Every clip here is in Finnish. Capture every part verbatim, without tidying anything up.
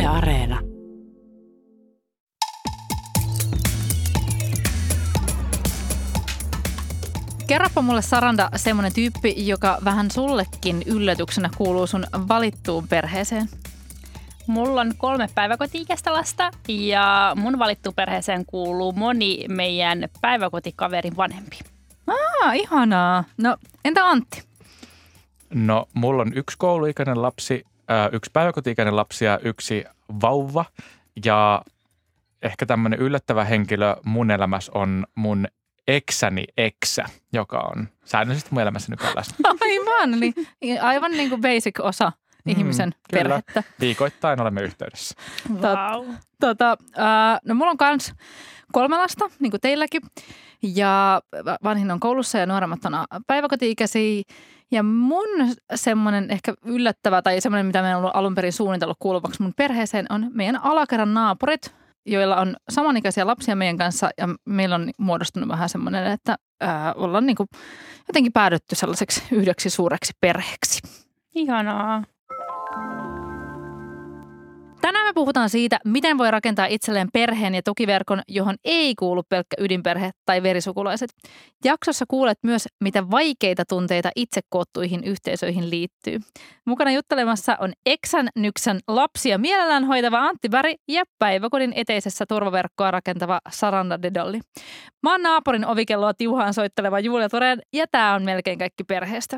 Areena. Kerropa mulle, Saranda, semmoinen tyyppi, joka vähän sullekin yllätyksenä kuuluu sun valittuun perheeseen. Mulla on kolme päiväkoti-ikäistä lasta ja mun valittuun perheeseen kuuluu moni meidän päiväkotikaverin vanhempi. Aa, ihanaa. No, entä Antti? No, mulla on yksi kouluikäinen lapsi, yksi päiväkoti-ikäinen lapsi ja yksi vauva. Ja ehkä tämmöinen yllättävä henkilö mun elämässä on mun eksäni eksä, joka on säännöllisesti mun elämässä nykyään läsnä. Aivan, niin aivan niin kuin basic osa mm, ihmisen kyllä. perhettä. Viikoittain olemme yhteydessä. Wow. Tota, äh, no mulla on kans kolme lasta, niin kuin teilläkin. Ja vanhin on koulussa ja nuoremmat on päiväkoti-ikäisiä. Ja mun semmoinen ehkä yllättävä tai semmoinen, mitä me on ollut alun perin suunnitellut kuuluvaksi mun perheeseen, on meidän alakerran naapurit, joilla on samanikäisiä lapsia meidän kanssa. Ja meillä on muodostunut vähän semmoinen, että ää, ollaan niin kuin jotenkin päädytty sellaiseksi yhdeksi suureksi perheeksi. Ihanaa. Tänään me puhutaan siitä, miten voi rakentaa itselleen perheen ja tukiverkon, johon ei kuulu pelkkä ydinperhe tai verisukulaiset. Jaksossa kuulet myös, mitä vaikeita tunteita itse koottuihin yhteisöihin liittyy. Mukana juttelemassa on Eksän Nyksän lapsia mielellään hoitava Antti Berg ja päiväkodin eteisessä turvaverkkoa rakentava Saranda Dedolli. Mä oon naapurin ovikelloa tiuhaan soitteleva Julia Toreen ja tää on melkein kaikki perheestä.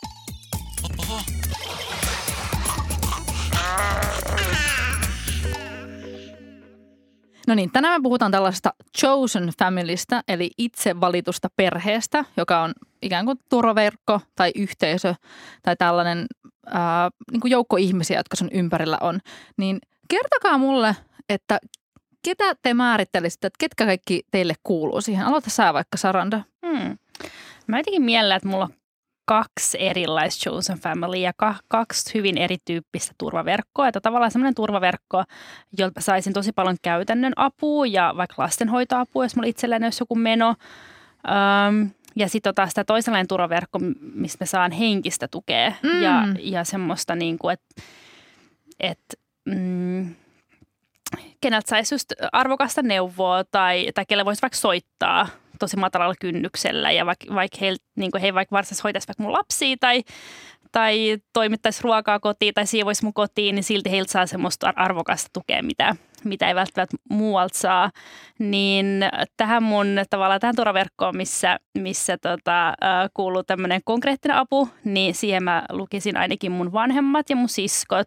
No niin, tänään me puhutaan tällaisesta chosen familystä, eli itse valitusta perheestä, joka on ikään kuin turvaverkko tai yhteisö tai tällainen ää, niin kuin joukko ihmisiä, jotka sun ympärillä on. Niin kertokaa mulle, että ketä te määrittelisitte, että ketkä kaikki teille kuuluu siihen? Aloita sä vaikka, Saranda. Hmm. Mä jotenkin mielellä, että mulla on kaksi erilaista chosen family ja kaksi hyvin erityyppistä turvaverkkoa. Että tavallaan semmoinen turvaverkko, jolta saisin tosi paljon käytännön apua ja vaikka lastenhoitoapua, jos mulla itselläni olisi joku meno. Öm, ja sitten on taas tämä toisenlainen turvaverkko, mistä me saan henkistä tukea mm. ja, ja semmoista, niin kuin, että et, mm, keneltä saisi just arvokasta neuvoa tai, tai kelle voisi vaikka soittaa tosi matalalla kynnyksellä ja vaikka vaik he, niin he vaikka varsinaisesti hoitaisi vaikka mun lapsia tai, tai toimittaisi ruokaa kotiin tai siivoisi mun kotiin, niin silti heiltä saa semmoista arvokasta tukea, mitä, mitä ei välttämättä muualta saa. Niin tähän mun tavallaan tähän turvaverkkoon, missä, missä tota, kuuluu tämmöinen konkreettinen apu, niin siihen mä lukisin ainakin mun vanhemmat ja mun siskot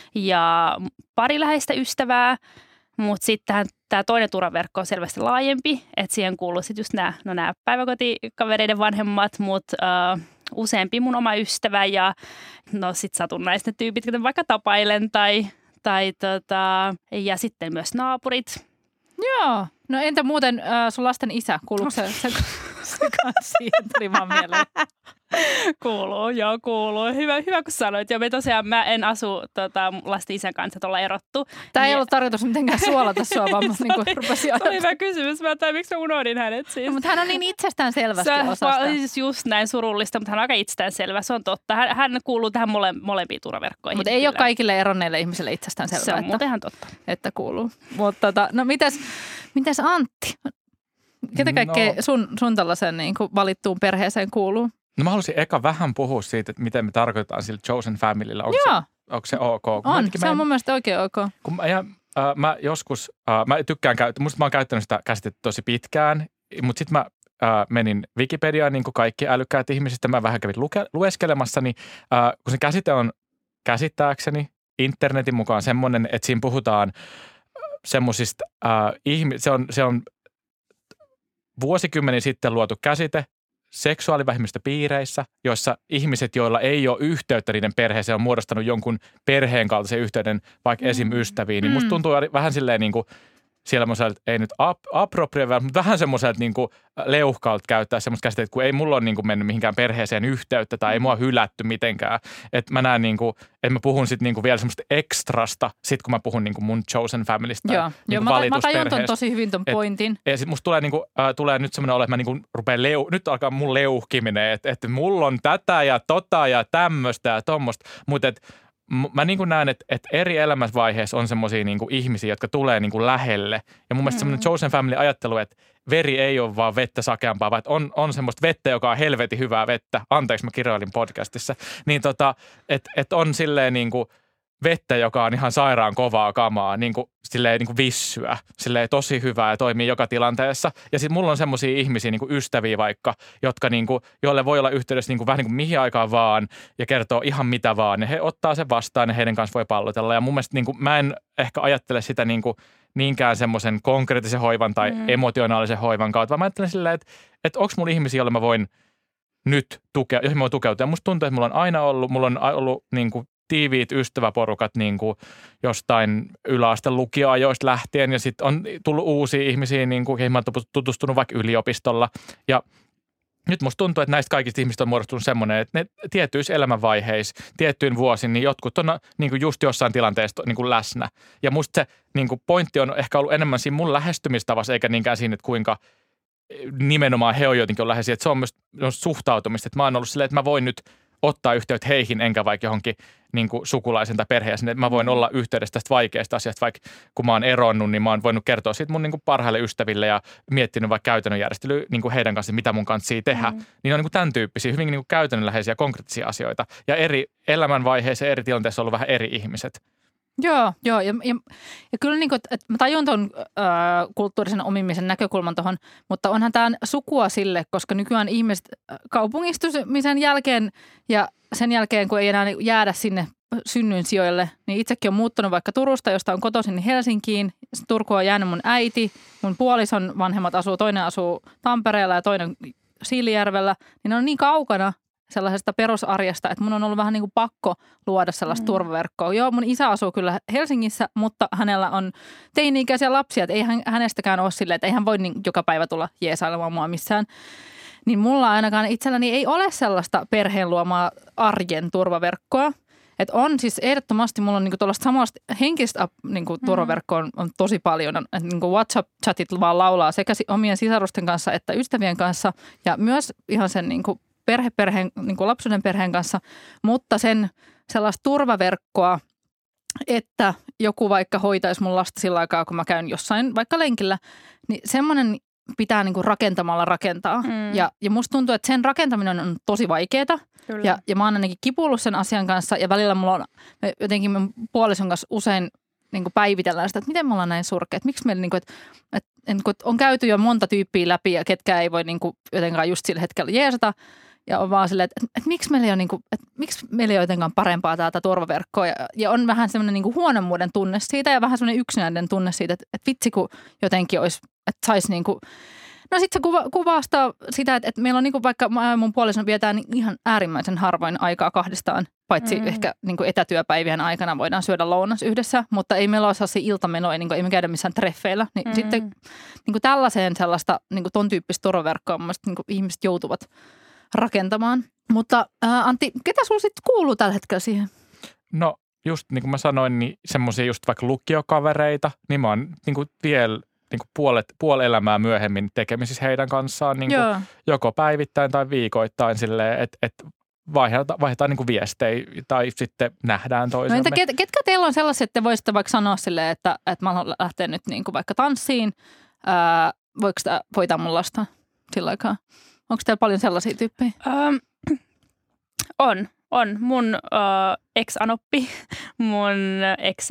ja pari läheistä ystävää. Mutta sitten tämä toinen turvaverkko on selvästi laajempi, että siihen kuuluu sitten just nämä no päiväkotikavereiden vanhemmat, mutta uh, useampi mun oma ystävä ja no sitten satunnaiset ne tyypit, kuten vaikka tapailen tai, tai tota, ja sitten myös naapurit. Joo. No entä muuten äh, sun lasten isä, kuuluuko se, se, se kanssa siihen, tuli vaan mieleen? Kuuluu, joo kuuluu. Hyvä, hyvä kun sanoit. Joo, me tosiaan, mä en asu tota, lasten isän kanssa, että ollaan erottu. Tämä ei ja... ollut tarkoitus mitenkään suolata sua, vaan mä niin rupesin ajattelemaan. Se oli hyvä kysymys. Mä tai miksi mä unohdin hänet siis. No, mutta hän on niin itsestään selvästi se, osasta. Se siis just näin surullista, mutta hän on aika itsestään selvä. Se on totta. Hän, hän kuuluu tähän mole, molempiin turvaverkkoihin. Mutta ei kyllä ole kaikille eronneille ihmisille itsestään selvä. Se on että, muutenhan totta. Että kuuluu. Mutta tota, no mitäs, mitäs Antti? Ketä kaikkea no. sun, sun tällaisen niin kuin valittuun perheeseen kuuluu? No mä haluaisin eka vähän puhua siitä, että miten me tarkoitetaan sillä chosen familyllä. Onko Joo. se, onko se ok? Kun on, se en, on mun mielestä oikein ok. Kun mä, ja, äh, mä joskus, äh, mä tykkään käyttää, musta mä oon käyttänyt sitä käsitettä tosi pitkään, mutta sitten mä äh, menin Wikipediaan niin kuin kaikki älykkäät ihmisistä, mä vähän kävin luke, lueskelemassa, niin äh, kun se käsite on käsittääkseni internetin mukaan semmoinen, että siinä puhutaan semmoisista äh, ihmisistä, se on, se on vuosikymmeniä sitten luotu käsite seksuaalivähemmistöpiireissä, joissa ihmiset, joilla ei ole yhteyttä niiden perheeseen, on muodostanut jonkun perheen kaltaisen yhteyden vaikka mm. esim. Ystäviin. Niin musta tuntuu vähän silleen niin kuin siellä semmoiselta, ei nyt ap- appropriate, mutta vähän semmoiselta niin kuin leuhkalta käyttää semmoista käsitteitä, kun ei mulla ole niin kuin mennyt mihinkään perheeseen yhteyttä tai ei mua hylätty mitenkään. Että mä näen niin kuin, että mä puhun sitten niin kuin vielä semmoista ekstrasta, sit kun mä puhun niin kuin mun chosen familystä. Joo, niin joo mä, mä tajun ton tosi hyvin ton pointin. Et, ja sit musta tulee, niin kuin, äh, tulee nyt semmoinen olo, että mä niin kuin rupean leu, nyt alkaa mun leuhkiminen, että, että mulla on tätä ja tota ja tämmöistä ja tommoista, mutta että mä niin kuin näen, että, että eri elämävaiheissa on semmoisia niin kuin ihmisiä, jotka tulee niin kuin lähelle. Ja mun mielestä mm. semmoinen chosen family-ajattelu, että veri ei ole vaan vettä sakeampaa, vaan on, on semmoista vettä, joka on helvetin hyvää vettä. Anteeksi, mä kirjoilin podcastissa. Niin tota, että et on silleen niin kuin vettä, joka on ihan sairaan kovaa kamaa, niin kuin, silleen niin kuin vissyä, silleen tosi hyvää ja toimii joka tilanteessa. Ja sitten mulla on semmoisia ihmisiä, niin kuin ystäviä vaikka, jotka niin kuin, joille voi olla yhteydessä niin kuin, vähän niin kuin mihin aikaan vaan ja kertoo ihan mitä vaan. Ja he ottaa sen vastaan ja heidän kanssa voi pallotella. Ja mun mielestä niin kuin, mä en ehkä ajattele sitä niin kuin, niinkään semmoisen konkreettisen hoivan tai mm. emotionaalisen hoivan kautta, vaan mä ajattelen silleen, että, että onko mulla ihmisiä, joille mä voin nyt tukea, joihin mä voin tukeutua. Ja musta tuntuu, että mulla on aina ollut, mulla on ollut niin kuin, tiiviit ystäväporukat niin kuin jostain yläasteen lukioajoista lähtien ja sitten on tullut uusia ihmisiä, niin kuin, keihin mä oon tutustunut vaikka yliopistolla. Ja nyt musta tuntuu, että näistä kaikista ihmistä on muodostunut semmoinen, että ne tiettyissä elämänvaiheissa, tiettyyn vuosin, niin jotkut on niin kuin just jossain tilanteessa niin kuin läsnä. Ja musta se niin kuin pointti on ehkä ollut enemmän siinä mun lähestymistavassa, eikä niinkään siinä, että kuinka nimenomaan he on jotenkin läheisiä. Että se on myös suhtautumista, että mä oon ollut silleen, että mä voin nyt ottaa yhteyttä heihin, enkä vaikka johonkin niin kuin sukulaisen tai perheeseen. Että mä voin olla yhteydessä tästä vaikeasta asiasta, vaikka kun mä oon eronnut, niin mä oon voinut kertoa siitä mun niin kuin parhaille ystäville ja miettinyt vaikka käytännön järjestelyä niin kuin heidän kanssa, mitä mun kanssa tehdä. Mm. Niin on niin kuin tämän tyyppisiä, hyvin niin kuin käytännönläheisiä, konkreettisia asioita. Ja eri elämänvaiheissa ja eri tilanteissa on ollut vähän eri ihmiset. Joo, joo. Ja, ja, ja kyllä niin kuin, että mä tajun tuon äh, kulttuurisen omimisen näkökulman tuohon, mutta onhan tämä sukua sille, koska nykyään ihmiset kaupungistumisen jälkeen ja sen jälkeen, kun ei enää jäädä sinne synnyin sijoille, niin itsekin on muuttanut vaikka Turusta, josta on kotoisin, niin Helsinkiin. Turku on jäänyt mun äiti, mun puolison vanhemmat asuu, toinen asuu Tampereella ja toinen Siilijärvellä, niin ne on niin kaukana sellaisesta perusarjesta, että mun on ollut vähän niin kuin pakko luoda sellaista mm. turvaverkkoa. Joo, mun isä asuu kyllä Helsingissä, mutta hänellä on teini-ikäisiä lapsia, että ei hän, hänestäkään ole silleen, että ei hän voi niin joka päivä tulla jeesailemaan mua missään. Niin mulla ainakaan itselläni ei ole sellaista perheen luomaa arjen turvaverkkoa. Että on siis ehdottomasti, mulla on niinku tuollaista samasta henkistä niinku turvaverkkoa on, on tosi paljon. Että niinku WhatsApp-chatit vaan laulaa sekä omien sisarusten kanssa että ystävien kanssa ja myös ihan sen niinku perhe, perheen, niinku lapsuuden perheen kanssa. Mutta sen sellaista turvaverkkoa, että joku vaikka hoitaisi mun lasta sillä aikaa, kun mä käyn jossain vaikka lenkillä, niin semmoinen pitää niinku rakentamalla rakentaa. Mm. Ja, ja musta tuntuu, että sen rakentaminen on tosi vaikeaa. Ja, ja mä oon ainakin kipuillut sen asian kanssa ja välillä mulla on jotenkin mun puolison kanssa usein niinku päivitellään sitä, että miten me ollaan näin surkeat. Miksi meillä niinku, että, että, että on käyty jo monta tyyppiä läpi ja ketkä ei voi niinku jotenkaan just sillä hetkellä jeesata. Ja on vaan silleen, että, että, että miksi meillä ei ole, niinku, että miksi meillä ei ole jotenkaan parempaa täältä turvaverkkoa. Ja, ja on vähän semmoinen niinku huonommuuden tunne siitä ja vähän semmoinen yksinäinen tunne siitä, että, että vitsi kun jotenkin olisi, että saisi niinku. No sitten se kuva, kuvastaa sitä, että, että meillä on niinku vaikka mun puolison vietään niin ihan äärimmäisen harvoin aikaa kahdestaan. Paitsi mm-hmm. ehkä niinku etätyöpäivien aikana voidaan syödä lounas yhdessä, mutta ei meillä ole sellaisia iltamenoja, niinku ei me käydä missään treffeillä. Niin mm-hmm. sitten niinku tällaiseen sellaista niinku ton tyyppistä turvaverkkoa mun mielestä niinku ihmiset joutuvat rakentamaan. Mutta ää, Antti, ketä sulla sitten kuuluu tällä hetkellä siihen? No just niin kuin mä sanoin, niin semmoisia just vaikka lukiokavereita, niin mä oon niin kuin vielä niin kuin puolet, puoli elämää myöhemmin tekemisissä heidän kanssaan niin kuin joko päivittäin tai viikoittain silleen, että et vaihdetaan, vaihdetaan niin kuin viestejä tai sitten nähdään toisemme. No entä ket, ketkä teillä on sellaisia, että te voisitte vaikka sanoa silleen, että, että mä haluan lähteä nyt niin kuin vaikka tanssiin, ää, voiko sitä hoitaa mun lasta sillä aikaa? Onko teillä paljon sellaisia tyyppejä? Um, on, on. Mun uh, ex-anoppi, mun eksä,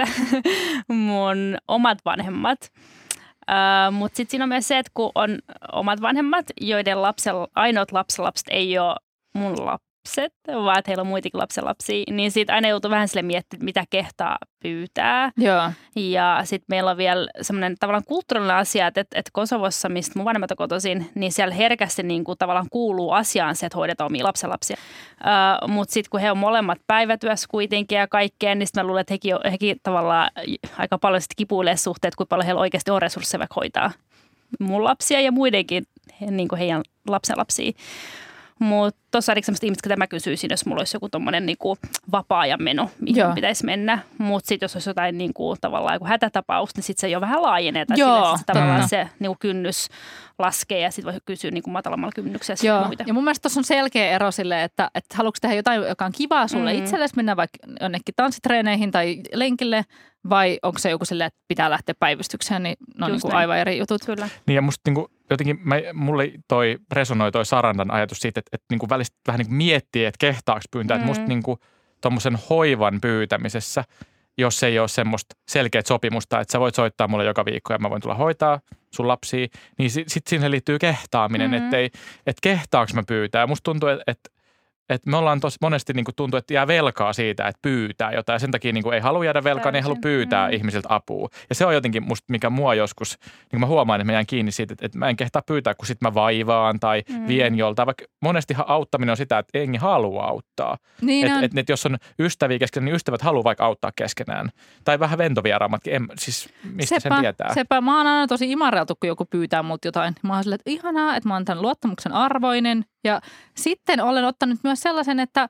mun omat vanhemmat. Uh, Mutta sitten siinä on myös se, että kun on omat vanhemmat, joiden lapsel, ainoat lapsenlapset ei ole mun lapset, vaan että heillä on muitakin lapsenlapsia, niin siitä aina joutuu vähän sille miettimään, mitä kehtaa pyytää. Joo. Ja sitten meillä on vielä semmoinen tavallaan kulttuurinen asia, että, että Kosovossa, mistä mun vanhemmat on kotoisin, niin siellä herkästi niin kuin tavallaan kuuluu asiaan se, että hoidetaan omia lapsenlapsia. Uh, Mutta sitten kun he on molemmat päivätyössä kuitenkin ja kaikkea, niin sitten mä luulen, että hekin, hekin tavallaan aika paljon sitten kipuilee suhteet, kuinka paljon heillä oikeasti on resursseja vaikka hoitaa mun lapsia ja muidenkin niin kuin heidän lapsenlapsia. Mutta tuossa on sellaista ihmistä, ketä mä kysyisin, jos mulla olisi joku tommonen niinku vapaa-ajan meno, mihin Joo. pitäisi mennä. Mutta sitten jos olisi jotain niinku, tavallaan joku hätätapaus, niin sitten se jo vähän laajenee. Tai Joo, sille, sit tavallaan totta. se niinku kynnys laskee ja sitten voi kysyä niinku matalammalla kynnyksellä Joo, muita. ja mun mielestä tuossa on selkeä ero silleen, että, että haluatko tehdä jotain, joka on kivaa sulle Mm. itsellesi, mennä vaikka jonnekin tanssitreeneihin tai lenkille, vai onko se joku silleen, että pitää lähteä päivystykseen, niin ne on Just niin näin. aivan eri jutut. Kyllä. Niin ja musta niinku, jotenkin mä, mulle toi resonoi toi Sarandan ajatus siitä, että, että niinku välistä vähän niinku miettii, että kehtaaks pyyntää. Mm. Että musta niinku tommosen hoivan pyytämisessä, jos ei ole semmoista selkeät sopimusta, että sä voit soittaa mulle joka viikko ja mä voin tulla hoitaa sun lapsia, niin sitten sit siihen liittyy kehtaaminen, Mm-hmm. että et kehtaaks mä pyytää. Musta tuntuu, että et, et me ollaan tosi monesti niinku tuntuu, että jää velkaa siitä, että pyytää jotain. Ja sen takia niinku ei halua jäädä velkaan, niin ei halua pyytää mm. ihmisiltä apua. Ja se on jotenkin musta, mikä mua joskus, niin mä huomaan, että mä jään kiinni siitä, että, että mä en kehtaa pyytää, kun sit mä vaivaan tai mm. vien joltain. Vaikka monestihan auttaminen on sitä, että engi halua auttaa. Niin Että on. et, et jos on ystäviä keskenään, niin ystävät haluaa vaikka auttaa keskenään. Tai vähän ventovieraammatkin, en, siis mistä sepä, sen tietää. Sepä, mä oon aina tosi imarreltu, kun joku pyytää mut jotain. Mä oon silleen, että ihanaa, että mä oon tämän luottamuksen arvoinen. Ja sitten olen ottanut myös sellaisen, että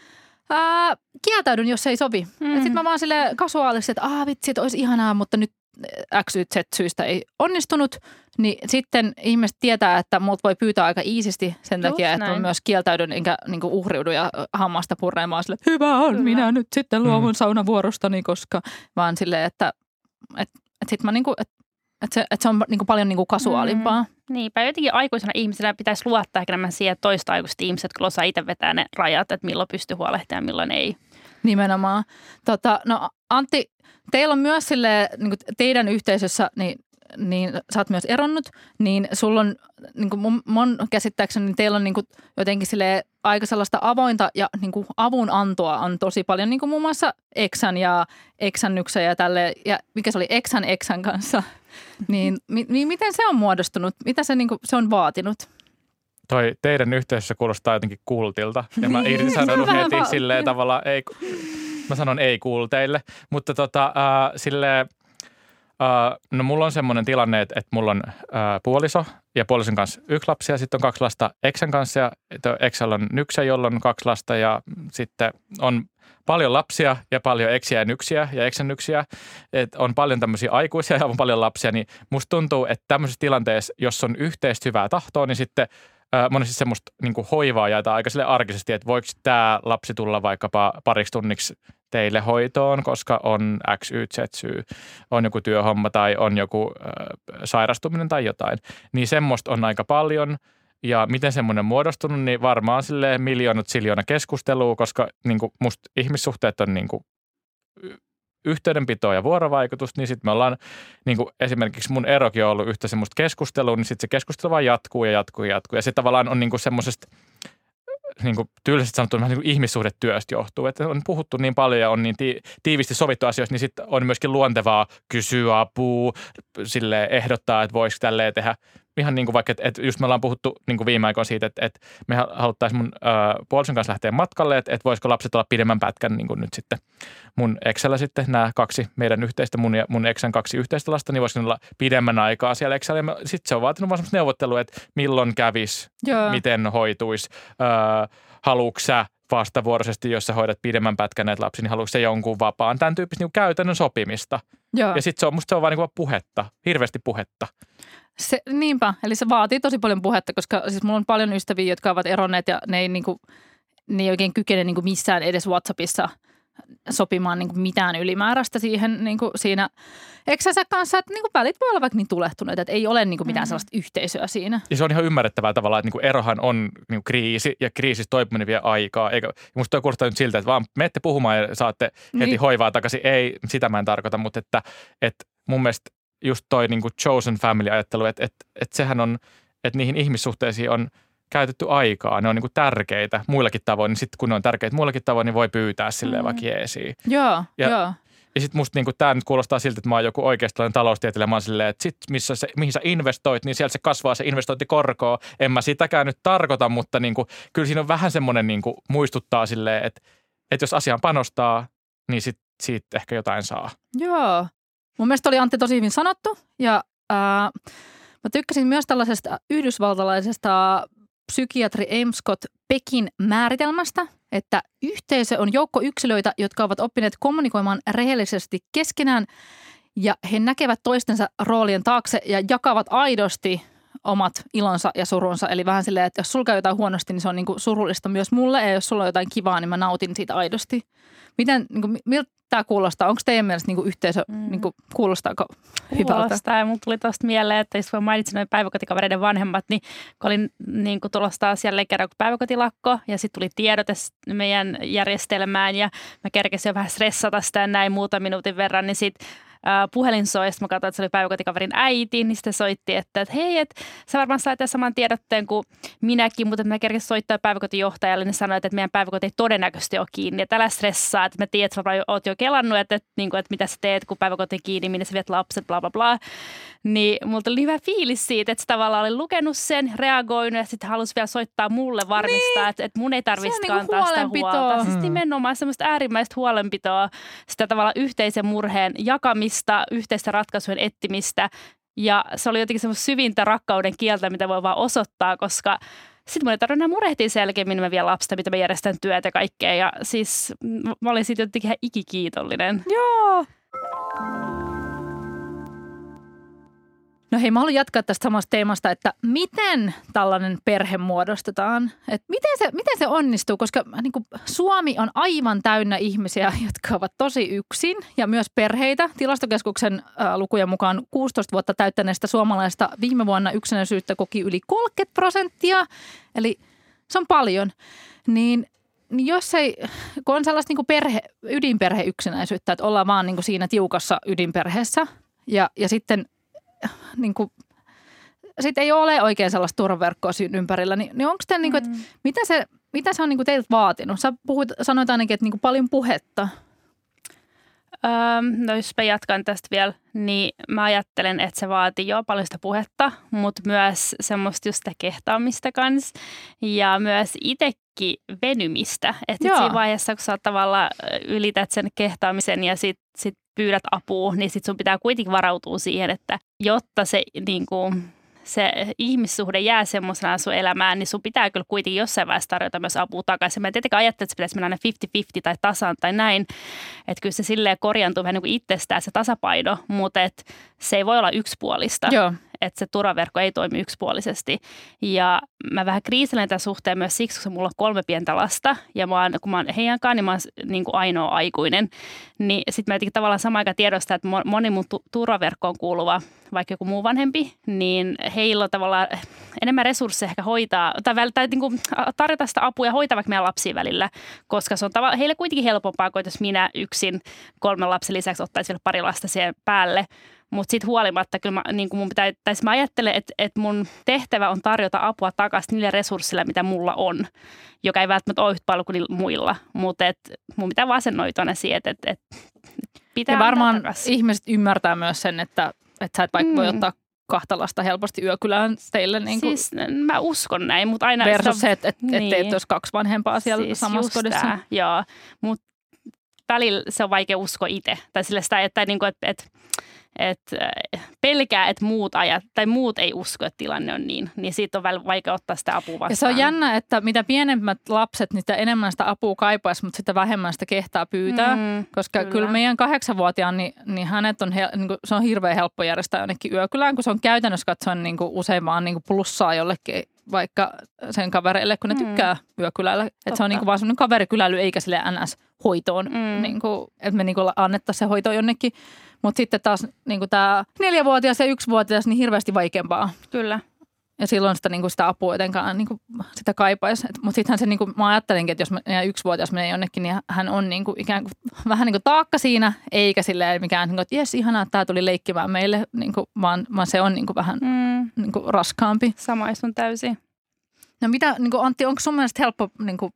ää, kieltäydyn, jos ei sovi. Mm. Sitten mä vaan silleen kasuaalisesti, että aah vitsi, että olisi ihanaa, mutta nyt X, Y, Z syystä ei onnistunut. Niin sitten ihmiset tietää, että mut voi pyytää aika iisisti sen Just takia, että näin. mä myös kieltäydyn enkä niinku uhriudu ja hammasta purreimaan sille, että hyvä on, Kyllä. minä nyt sitten luovun Mm. saunavuorostani, koska vaan silleen, että et, et sit mä niinku, et, et se, et se on niinku paljon niinku kasuaalimpaa. Mm. Niinpä, jotenkin aikuisena ihmisenä pitäisi luottaa enemmän siihen, että toista aikuiset ihmiset kyllä osaa itse vetää ne rajat, että milloin pystyy huolehtimaan ja milloin ei. Nimenomaan. Tota, no Antti, teillä on myös silleen, niin kuin teidän yhteisössä, niin, niin sä oot myös eronnut, niin sulla on, niin kuin mun, mun käsittääkseni, niin teillä on niin kuin jotenkin silleen aika sellaista avointa ja niin kuin avunantoa on tosi paljon, niin kuin muun muassa eksän ja eksännyksen ja tälle, ja mikä se oli eksän eksän kanssa, niin mi, mi, miten se on muodostunut? Mitä se, niin kuin, se on vaatinut? Toi teidän yhteisössä kuulostaa jotenkin kultilta. Ja mä Niin, irtisanonut se on heti vähän silleen va- tavalla, ei, mä sanon ei kulteille. Mutta tota, äh, silleen, äh, no mulla on semmoinen tilanne, että, että mulla on äh, puoliso ja puolison kanssa yksi lapsi ja sitten on kaksi lasta eksän kanssa. Ja eksällä on nyksä, jolla on kaksi lasta ja sitten on paljon lapsia ja paljon eksiä ja nyksiä ja eksännyksiä. Että on paljon tämmöisiä aikuisia ja on paljon lapsia, niin musta tuntuu, että tämmöisessä tilanteessa, jos on yhteistä hyvää tahtoa, niin sitten Äh, monesti semmoista niin kuin hoivaa jaetaan aika sille arkisesti, että voiko tämä lapsi tulla vaikkapa pariksi tunniksi teille hoitoon, koska on X, Y, Z syy, on joku työhomma tai on joku äh, sairastuminen tai jotain. Niin semmoista on aika paljon ja miten semmoinen on muodostunut, niin varmaan silleen miljoonat siljoona keskustelua, koska niin kuin musta ihmissuhteet on niin kuin yhteydenpitoa ja vuorovaikutusta, niin sitten me ollaan, niin kuin esimerkiksi mun erokin on ollut yhtä semmoista keskustelua, niin sitten se keskustelu vaan jatkuu ja jatkuu ja jatkuu. Ja se tavallaan on niin kuin semmoisesta, niin kuin tyylisesti sanottuna vähän niin kuin ihmissuhdetyöstä johtuu, että on puhuttu niin paljon ja on niin ti- tiivisti sovittu asioista, niin sitten on myöskin luontevaa kysyä apua, silleen ehdottaa, että voisiko tälleen tehdä. Ihan niin kuin vaikka, että, että just me ollaan puhuttu niin kuin viime aikoina siitä, että, että me haluttaisiin mun äh, puolison kanssa lähteä matkalle, että, että voisiko lapset olla pidemmän pätkän niin kuin nyt sitten mun eksällä sitten nämä kaksi meidän yhteistä, mun ja mun eksän kaksi yhteistä lasta, niin voisiko olla pidemmän aikaa siellä eksällä. Ja sitten se on vaatinut vaan semmoista neuvottelua, että milloin kävisi, Joo. miten hoituisi, äh, haluatko sä vastavuoroisesti, jos sä hoidat pidemmän pätkän näitä lapsia, niin haluatko sä jonkun vapaan, tämän tyyppistä niin käytännön sopimista. Joo. Ja sitten se on, musta se on vaan niin kuin puhetta, hirveästi puhetta. Se, niinpä, eli se vaatii tosi paljon puhetta, koska siis mulla on paljon ystäviä, jotka ovat eronneet ja ne ei, niinku, ne ei oikein kykene niinku missään edes WhatsAppissa sopimaan niinku mitään ylimääräistä siihen niinku siinä eksänsä kanssa, että niinku välit voi olla vaikka niin tulehtuneet, että ei ole niinku mitään Mm. sellaista yhteisöä siinä. Ja se on ihan ymmärrettävää tavallaan, että niinku erohan on niinku kriisi ja kriisistä toipuminen vie aikaa. Eikä, musta toi kuulostaa nyt siltä, että vaan menette puhumaan ja saatte heti Niin. hoivaa takaisin. Ei, sitä mä en tarkoita, mutta että, että mun mielestä just toi niinku chosen family-ajattelu, että, että, että sehän on, että niihin ihmissuhteisiin on käytetty aikaa. Ne on niinku tärkeitä muillakin tavoin. Niin sitten kun ne on tärkeitä muillakin tavoin, niin voi pyytää silleen Mm. vaikka jeesiä. Joo, Ja- joo. Ja sitten musta niinku, tämä nyt kuulostaa siltä, että mä oon joku oikeasti taloustieteilijä. Mä oon silleen, että sit missä se, mihin sä investoit, niin siellä se kasvaa se investointikorkoa. En mä sitäkään nyt tarkoita, mutta niinku, kyllä siinä on vähän semmoinen niinku, muistuttaa silleen, että, että jos asiaan panostaa, niin sit, siitä ehkä jotain saa. Joo. Mun mielestä oli Antti tosi hyvin sanottu ja ää, mä tykkäsin myös tällaisesta yhdysvaltalaisesta psykiatri Ames Scott Peckin määritelmästä, että yhteisö on joukko yksilöitä, jotka ovat oppineet kommunikoimaan rehellisesti keskenään ja he näkevät toistensa roolien taakse ja jakavat aidosti omat ilonsa ja surunsa. Eli vähän silleen, että jos sulla käy jotain huonosti, niin se on niin kuin surullista myös mulle ja jos sulla on jotain kivaa, niin mä nautin siitä aidosti. Miten, niin kuin, miltä tämä kuulostaa? Onko teidän mielestä niin kuin yhteisö, mm. niin kuin, kuulostaako hyvältä? Kuulostaa ja mun tuli tuosta mieleen, että jos mä mainitsin noin päiväkotikavereiden vanhemmat, niin kun olin niin kuin tulossa taas jälleen kerran päiväkotilakko ja sitten tuli tiedote meidän järjestelmään ja mä kerkesin jo vähän stressata sitä näin muutaman minuutin verran, niin sitten puhelin soi, mä katsoin, että se oli päiväkotikaverin äiti, niin sitten soitti, että, että hei, että sä varmaan sait saman tiedotteen kuin minäkin, mutta mä kerkesin soittaa päiväkotijohtajalle, niin sanoit, että meidän päiväkoti ei todennäköisesti ole kiinni, että älä stressaa, että mä tiedän, että sä oot jo kelannut, että, että, että, että mitä sä teet, kun päiväkoti on kiinni, minne sä viet lapset, bla bla bla. Niin mulla oli hyvä fiilis siitä, että se tavallaan oli lukenut sen, reagoinut ja sitten halusi vielä soittaa mulle varmistaa, niin. että, että mun ei tarvitsisi kantaa sitä huolta. Siis nimenomaan semmoista äärimmäistä huolenpitoa, sitä tavallaan yhteisen murheen jakamista, yhteistä ratkaisujen etsimistä ja se oli jotenkin semmoista syvintä rakkauden kieltä, mitä voi vaan osoittaa, koska sitten mun ei tarvitse enää murehtia sen jälkeen, minä mä vien lapsista, mitä mä järjestän työtä ja kaikkea ja siis mä olin siitä jotenkin ihan ikikiitollinen. Joo. No hei, mä haluan jatkaa tästä samasta teemasta, että miten tällainen perhe muodostetaan, että miten se, miten se onnistuu, koska niin kuin Suomi on aivan täynnä ihmisiä, jotka ovat tosi yksin ja myös perheitä. Tilastokeskuksen äh, lukujen mukaan kuusitoista vuotta täyttäneestä suomalaista viime vuonna yksinäisyyttä koki yli kolmekymmentä prosenttia, eli se on paljon. Niin, niin jos ei, kun on sellaista niin kuin perhe, ydinperheyksinäisyyttä, että ollaan vaan niin kuin siinä tiukassa ydinperheessä ja, ja sitten niin kuin, sit ei ole oikein sellaista turvaverkkoa siinä ympärillä, niin, niin onko tämä, niin kuin, että mitä se, mitä se on niin kuin teiltä vaatinut? Sä puhuit, sanoit ainakin, että niin kuin paljon puhetta. Öö, no jos mä jatkan tästä vielä, niin mä ajattelen, että se vaatii jo paljon sitä puhetta, mutta myös semmoista just sitä kehtaamista kanssa ja myös itsekin venymistä. Että siinä vaiheessa, kun sä tavallaan ylität sen kehtaamisen ja sit, sit pyydät apua, niin sit sun pitää kuitenkin varautua siihen, että jotta se, niin kuin, se ihmissuhde jää semmoisena sun elämään, niin sun pitää kyllä kuitenkin jossain vaiheessa tarjota myös apua takaisin. Mä en tietenkään ajattele, että se pitäisi mennä aina viisikymmentä viisikymmentä tai tasan tai näin. Että kyllä se silleen korjaantuu vähän niin kuin itsestään se tasapaino, mutta et se ei voi olla yksipuolista. Joo. Että se turvaverkko ei toimi yksipuolisesti. Ja mä vähän kriiselen tämän suhteen myös siksi, koska mulla on kolme pientä lasta. Ja mä oon, kun mä oon heidän kanssa, niin mä oon niin kuin ainoa aikuinen. Niin sit mä jotenkin tavallaan samaan aikaan tiedostaa, että moni mun tu- turvaverkkoon kuuluva, vaikka joku muu vanhempi, niin heillä on tavallaan enemmän resursseja ehkä hoitaa, tai, tai niin kuin tarjota sitä apua ja hoitaa vaikka meidän lapsia välillä. Koska se on tava- heille kuitenkin helpompaa, kuin jos minä yksin kolmen lapsen lisäksi ottaisin vielä pari lasta siihen päälle. Mutta sitten huolimatta, kyllä mä, niin mun pitää, tai mä ajattelen, että, että mun tehtävä on tarjota apua takaisin niille resursseille, mitä mulla on, joka ei välttämättä ole yhtä paljon kuin muilla. Mutta mun pitää vasennoitua ne siihen, että, että pitää ja varmaan takaisin. Ihmiset ymmärtää myös sen, että, että sä et vaikka mm. voi ottaa kahta lasta helposti yökylään teille. Niin kuin siis mä uskon näin, mutta aina versus sitä, se, että et, niin. et teet jos kaksi vanhempaa siellä siis samassa kodissa. Tää, joo, mutta välillä se on vaikea uskoa itse. Tai sillä sitä, että, että, että, että että pelkää, että muut ajat, tai muut ei usko, että tilanne on niin, niin siitä on välillä vaikea ottaa sitä apua vastaan. Ja se on jännä, että mitä pienemmät lapset, niin sitä enemmän sitä apua kaipaisi, mutta sitä vähemmän sitä kehtaa pyytää, mm, koska kyllä, kyllä meidän kahdeksanvuotiaan, niin, niin hänet on, niin kuin, se on hirveän helppo järjestää jonnekin yökylään, kun se on käytännössä katsoen niin kuin usein vaan niin kuin plussaa jollekin vaikka sen kavereille, kun ne mm. tykkää yökylällä. Että se on niin kuin vaan semmoinen kaverikyläily, eikä sille N S-hoitoon, mm. niin kuin, että me niin kuin annettaisiin se hoito jonnekin. Mutta sitten taas niin kuin tämä neljävuotias ja yksivuotias, niin hirveästi vaikeampaa. Kyllä. Ja silloin sitä, niin kuin sitä apua jotenkaan niin kuin sitä kaipaisi. Mutta sittenhän se, niin kuin, mä ajattelinkin, että jos meidän yksivuotias menee jonnekin, niin hän on niin kuin ikään kuin vähän niin kuin taakka siinä, eikä silleen mikään, niin kuin, että jes, ihanaa, että tämä tuli leikkimään meille, niin kuin, vaan, vaan se on niin kuin vähän mm. niin kuin raskaampi. Samaistun täysin. No mitä, niin kuin Antti, onko sun mielestä helppo niin kuin,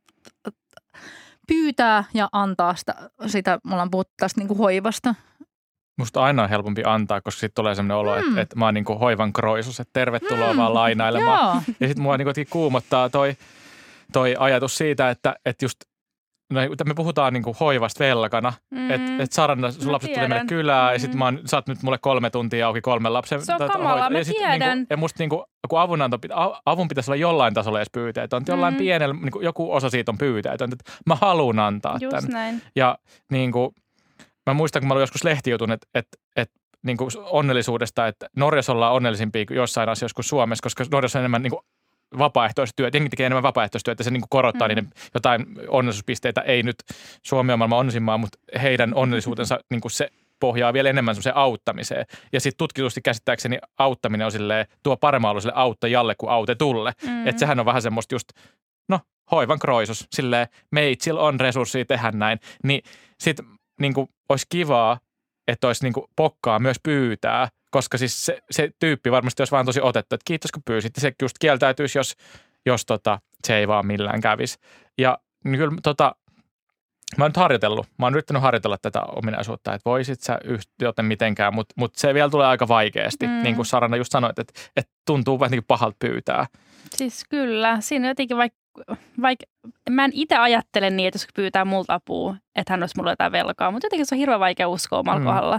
pyytää ja antaa sitä, sitä me ollaan puhuttu tästä niin kuin hoivasta? Musta aina on helpompi antaa, koska sitten tulee sellainen olo, mm. että, että mä oon niin kuin hoivan kroisus, että tervetuloa mm. vaan lainailemaan. Joo. Ja sitten mua niin kuin kuumottaa toi, toi ajatus siitä, että, että just no, me puhutaan niin kuin hoivasta velkana, mm-hmm. että et Saranna, sun lapset tulee meille kylään mm-hmm. ja sitten mä oon, sä oot nyt mulle kolme tuntia auki kolmen lapsen. Se on kamalaa, mä ja sit, tiedän. Niin kuin, ja musta niin kuin, kun avunanto, avun pitäisi olla jollain tasolla edes pyyteetöntä. Jollain mm-hmm. pienellä, niin kuin, joku osa siitä on pyyteetöntä, että mä haluan antaa Just tämän. Näin. Ja niin kuin, mä muistan, kun mä olin joskus lehtijutun, että, että, että niin kuin onnellisuudesta, että Norjassa ollaan onnellisimpia jossain asioissa kuin Suomessa, koska Norjassa on enemmän niin kuin vapaaehtoistyötä. Jengi tekee enemmän vapaaehtoistyötä, se niin kuin korottaa mm. niiden jotain onnellisuuspisteitä. Ei nyt Suomi on maailman onnellisimmaa, mutta heidän onnellisuutensa niin kuin se pohjaa vielä enemmän semmoiseen auttamiseen. Ja sitten tutkitusti käsittääkseni auttaminen on silleen, tuo paremman olo sille auttajalle kuin autetulle. Mm. Että sehän on vähän semmoista just, no hoivan kroisus, silleen meitsillä on resurssia tehdä näin. Niin sitten niin kuin olisi kivaa, että olisi niin kuin pokkaa myös pyytää, koska siis se, se tyyppi varmasti olisi vaan tosi otettu, että kiitos kun pyysit. Se just kieltäytyisi, jos, jos tota, se ei vaan millään kävisi. Ja niin kyllä tota, mä oon nyt harjoitellut. Mä oon yrittänyt harjoitella tätä ominaisuutta, että voisit sä joten mitenkään, mutta mut se vielä tulee aika vaikeasti. Mm. Niin kuin Saranna just sanoit, että, että tuntuu vähän niin pahalta pyytää. Siis kyllä. Siinä jotenkin vaikka, vaikka mä en itse ajattele niin, että jos pyytää multa apua, että hän olisi mulle jotain velkaa, mutta jotenkin se on hirveän vaikea uskoa omalla mm. kohdalla.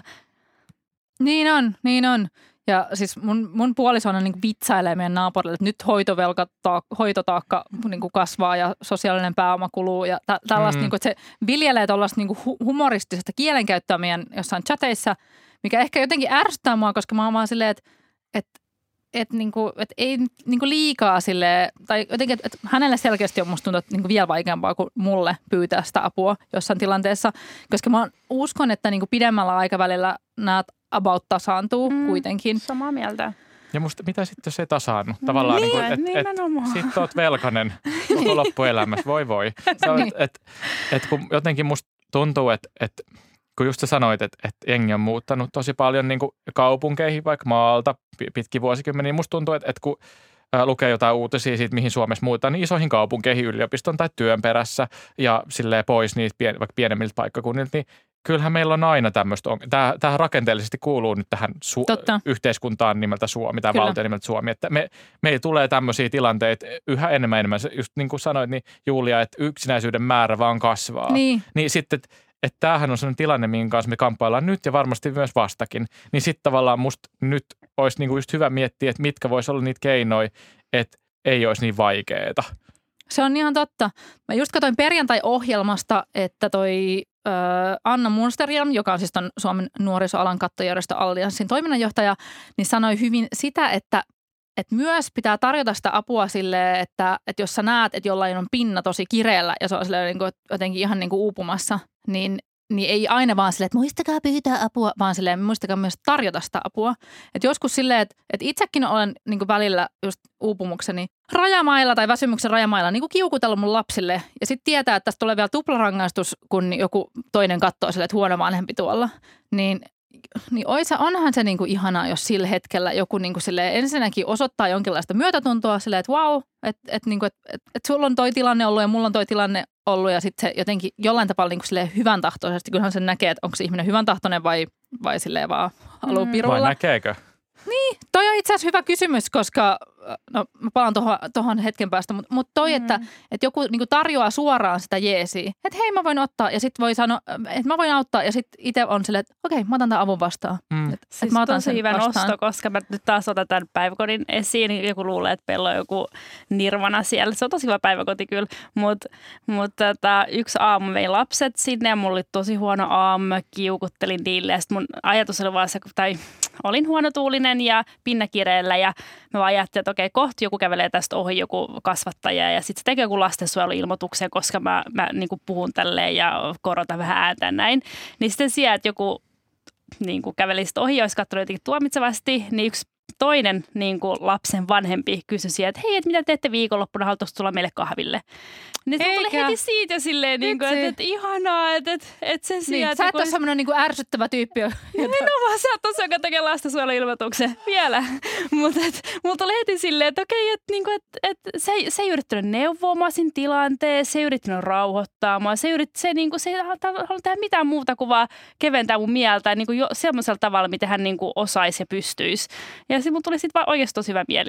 Niin on, niin on. Ja siis mun, mun puolisona niin vitsailee meidän naapurille, että nyt hoitovelka, hoitotaakka niin kasvaa ja sosiaalinen pääoma kuluu ja tä, tällaista, mm. niin kuin, että se viljelee tuollaista niin humoristisesta kielenkäyttöä meidän jossain chateissa, mikä ehkä jotenkin ärsyttää mua, koska mä oon vaan silleen, että, että, että, niin kuin, että ei niin kuin liikaa silleen, tai jotenkin, että, että hänelle selkeästi on musta tuntuu, että niin kuin vielä vaikeampaa kuin mulle pyytää sitä apua jossain tilanteessa, koska mä uskon, että niin kuin pidemmällä aikavälillä nämä about tasaantuu mm, kuitenkin. Samaa mieltä. Ja musta, mitä sitten jos ei tasaannu? Tavallaan niin, niin että et, et, sit oot velkainen koko loppuelämässä. Voi voi. Niin. Että et, et, kun jotenkin musta tuntuu, että et, kun just sä sanoit, että et jengi on muuttanut tosi paljon niin kuin kaupunkeihin, vaikka maalta pitkin vuosikymmeniä, niin musta tuntuu, että et kun ää, lukee jotain uutisia siitä, mihin Suomessa muutaan, niin isoihin kaupunkeihin yliopiston tai työn perässä ja silleen pois niitä pien, vaikka pienemmiltä paikkakunnilta, niin kyllähän meillä on aina tämmöistä, tämä, tämä rakenteellisesti kuuluu nyt tähän su- yhteiskuntaan nimeltä Suomi tai valtio nimeltä Suomi, että me, meillä tulee tämmöisiä tilanteita yhä enemmän enemmän. Just niin kuin sanoit, niin Julia, että yksinäisyyden määrä vaan kasvaa. Niin, niin sitten, että, että tämähän on sellainen tilanne, minkä kanssa me kamppaillaan nyt ja varmasti myös vastakin. Niin sitten tavallaan musta nyt olisi niin kuin just hyvä miettiä, että mitkä voisi olla niitä keinoja, että ei olisi niin vaikeeta. Se on ihan totta. Mä just katsoin perjantai-ohjelmasta, että toi ö, Anna Munsterian, joka on siis ton Suomen nuorisoalan kattojärjestö Allianssin toiminnanjohtaja, niin sanoi hyvin sitä, että, että myös pitää tarjota sitä apua silleen, että, että jos sä näet, että jollain on pinna tosi kireellä ja se on silleen, niin kuin, jotenkin ihan niin kuin uupumassa, niin niin ei aina vaan silleen, että muistakaa pyytää apua, vaan silleen, muistakaa myös tarjota sitä apua. Että joskus silleen, että, että itsekin olen niin kuin välillä just uupumukseni rajamailla tai väsymyksen rajamailla niin kuin kiukutellut mun lapsille. Ja sitten tietää, että tästä tulee vielä tuplarangaistus, kun joku toinen katsoo silleen, että huono vanhempi tuolla. Niin, niin oisa, onhan se niin kuin ihanaa, jos sillä hetkellä joku niin kuin silleen ensinnäkin osoittaa jonkinlaista myötätuntoa silleen, että vau, että, että, niin kuin, että, että, että sulla on toi tilanne ollut ja mulla on toi tilanne ollut ja sitten se jotenkin jollain tapaa niin kuin silleen hyvän tahtoisesti, kyllähän sen näkee, että onko se ihminen hyvän tahtoinen vai, vai silleen vaan haluaa pirulla. Vai näkeekö? Niin, toi on itse asiassa hyvä kysymys, koska no mä palaan tohon, tohon hetken päästä, mutta mut toi, mm. että, että joku niinku tarjoaa suoraan sitä jeesiä, että hei mä voin ottaa ja sitten voi sanoa, että mä voin auttaa ja sitten itse on silleen, että okei mä otan tämän avun vastaan. Mm. Et, siis mä otan tosi sen hyvä vastaan. nosto, koska mä nyt taas otan tämän päiväkodin esiin, niin joku luulee, että Pello on joku nirvana siellä. Se on tosi hyvä päiväkoti kyllä, mutta mut, tota, yksi aamu vein lapset sinne ja mulla oli tosi huono aamu, mä kiukuttelin niille ja sitten mun ajatus oli vaan se, tai olin huonotuulinen ja pinnakireellä ja mä vaan ajattelin, että okei, kohta joku kävelee tästä ohi, joku kasvattaja ja sitten se tekee joku lastensuojeluilmoituksen, koska mä, mä niin kuin puhun tälleen ja korotan vähän ääntä näin. Niin sitten siellä, että joku niin kuin käveli sitten ohi ja olisi katsonut jotenkin tuomitsevasti, niin yksi toinen niin kuin lapsen vanhempi kysyi siellä, että hei, että mitä teette viikonloppuna, haluaisi tulla meille kahville? Niin se tuli heti siitä silleen, niin kuin, että, että ihanaa, että, että, että se sijaan. Niin, sä et ole semmoinen niin kuin ärsyttävä tyyppi. Nimenomaan, sä oot tosiaan, joka tekee lastensuojeluilmoituksen vielä. Mutta mulla tuli heti silleen, että okei, että, niin kuin, että, että se, se ei yrittänyt neuvoa mua siinä tilanteessa, se ei yrittänyt rauhoittaa mua, se, yrit, se, niin kuin, se ei halua tehdä mitään muuta kuin vaan keventää mun mieltä niin kuin jo, semmoisella tavalla, miten hän niin kuin osaisi ja pystyisi. Ja sitten mulla tuli sitten vaan oikeasti tosi hyvä mieli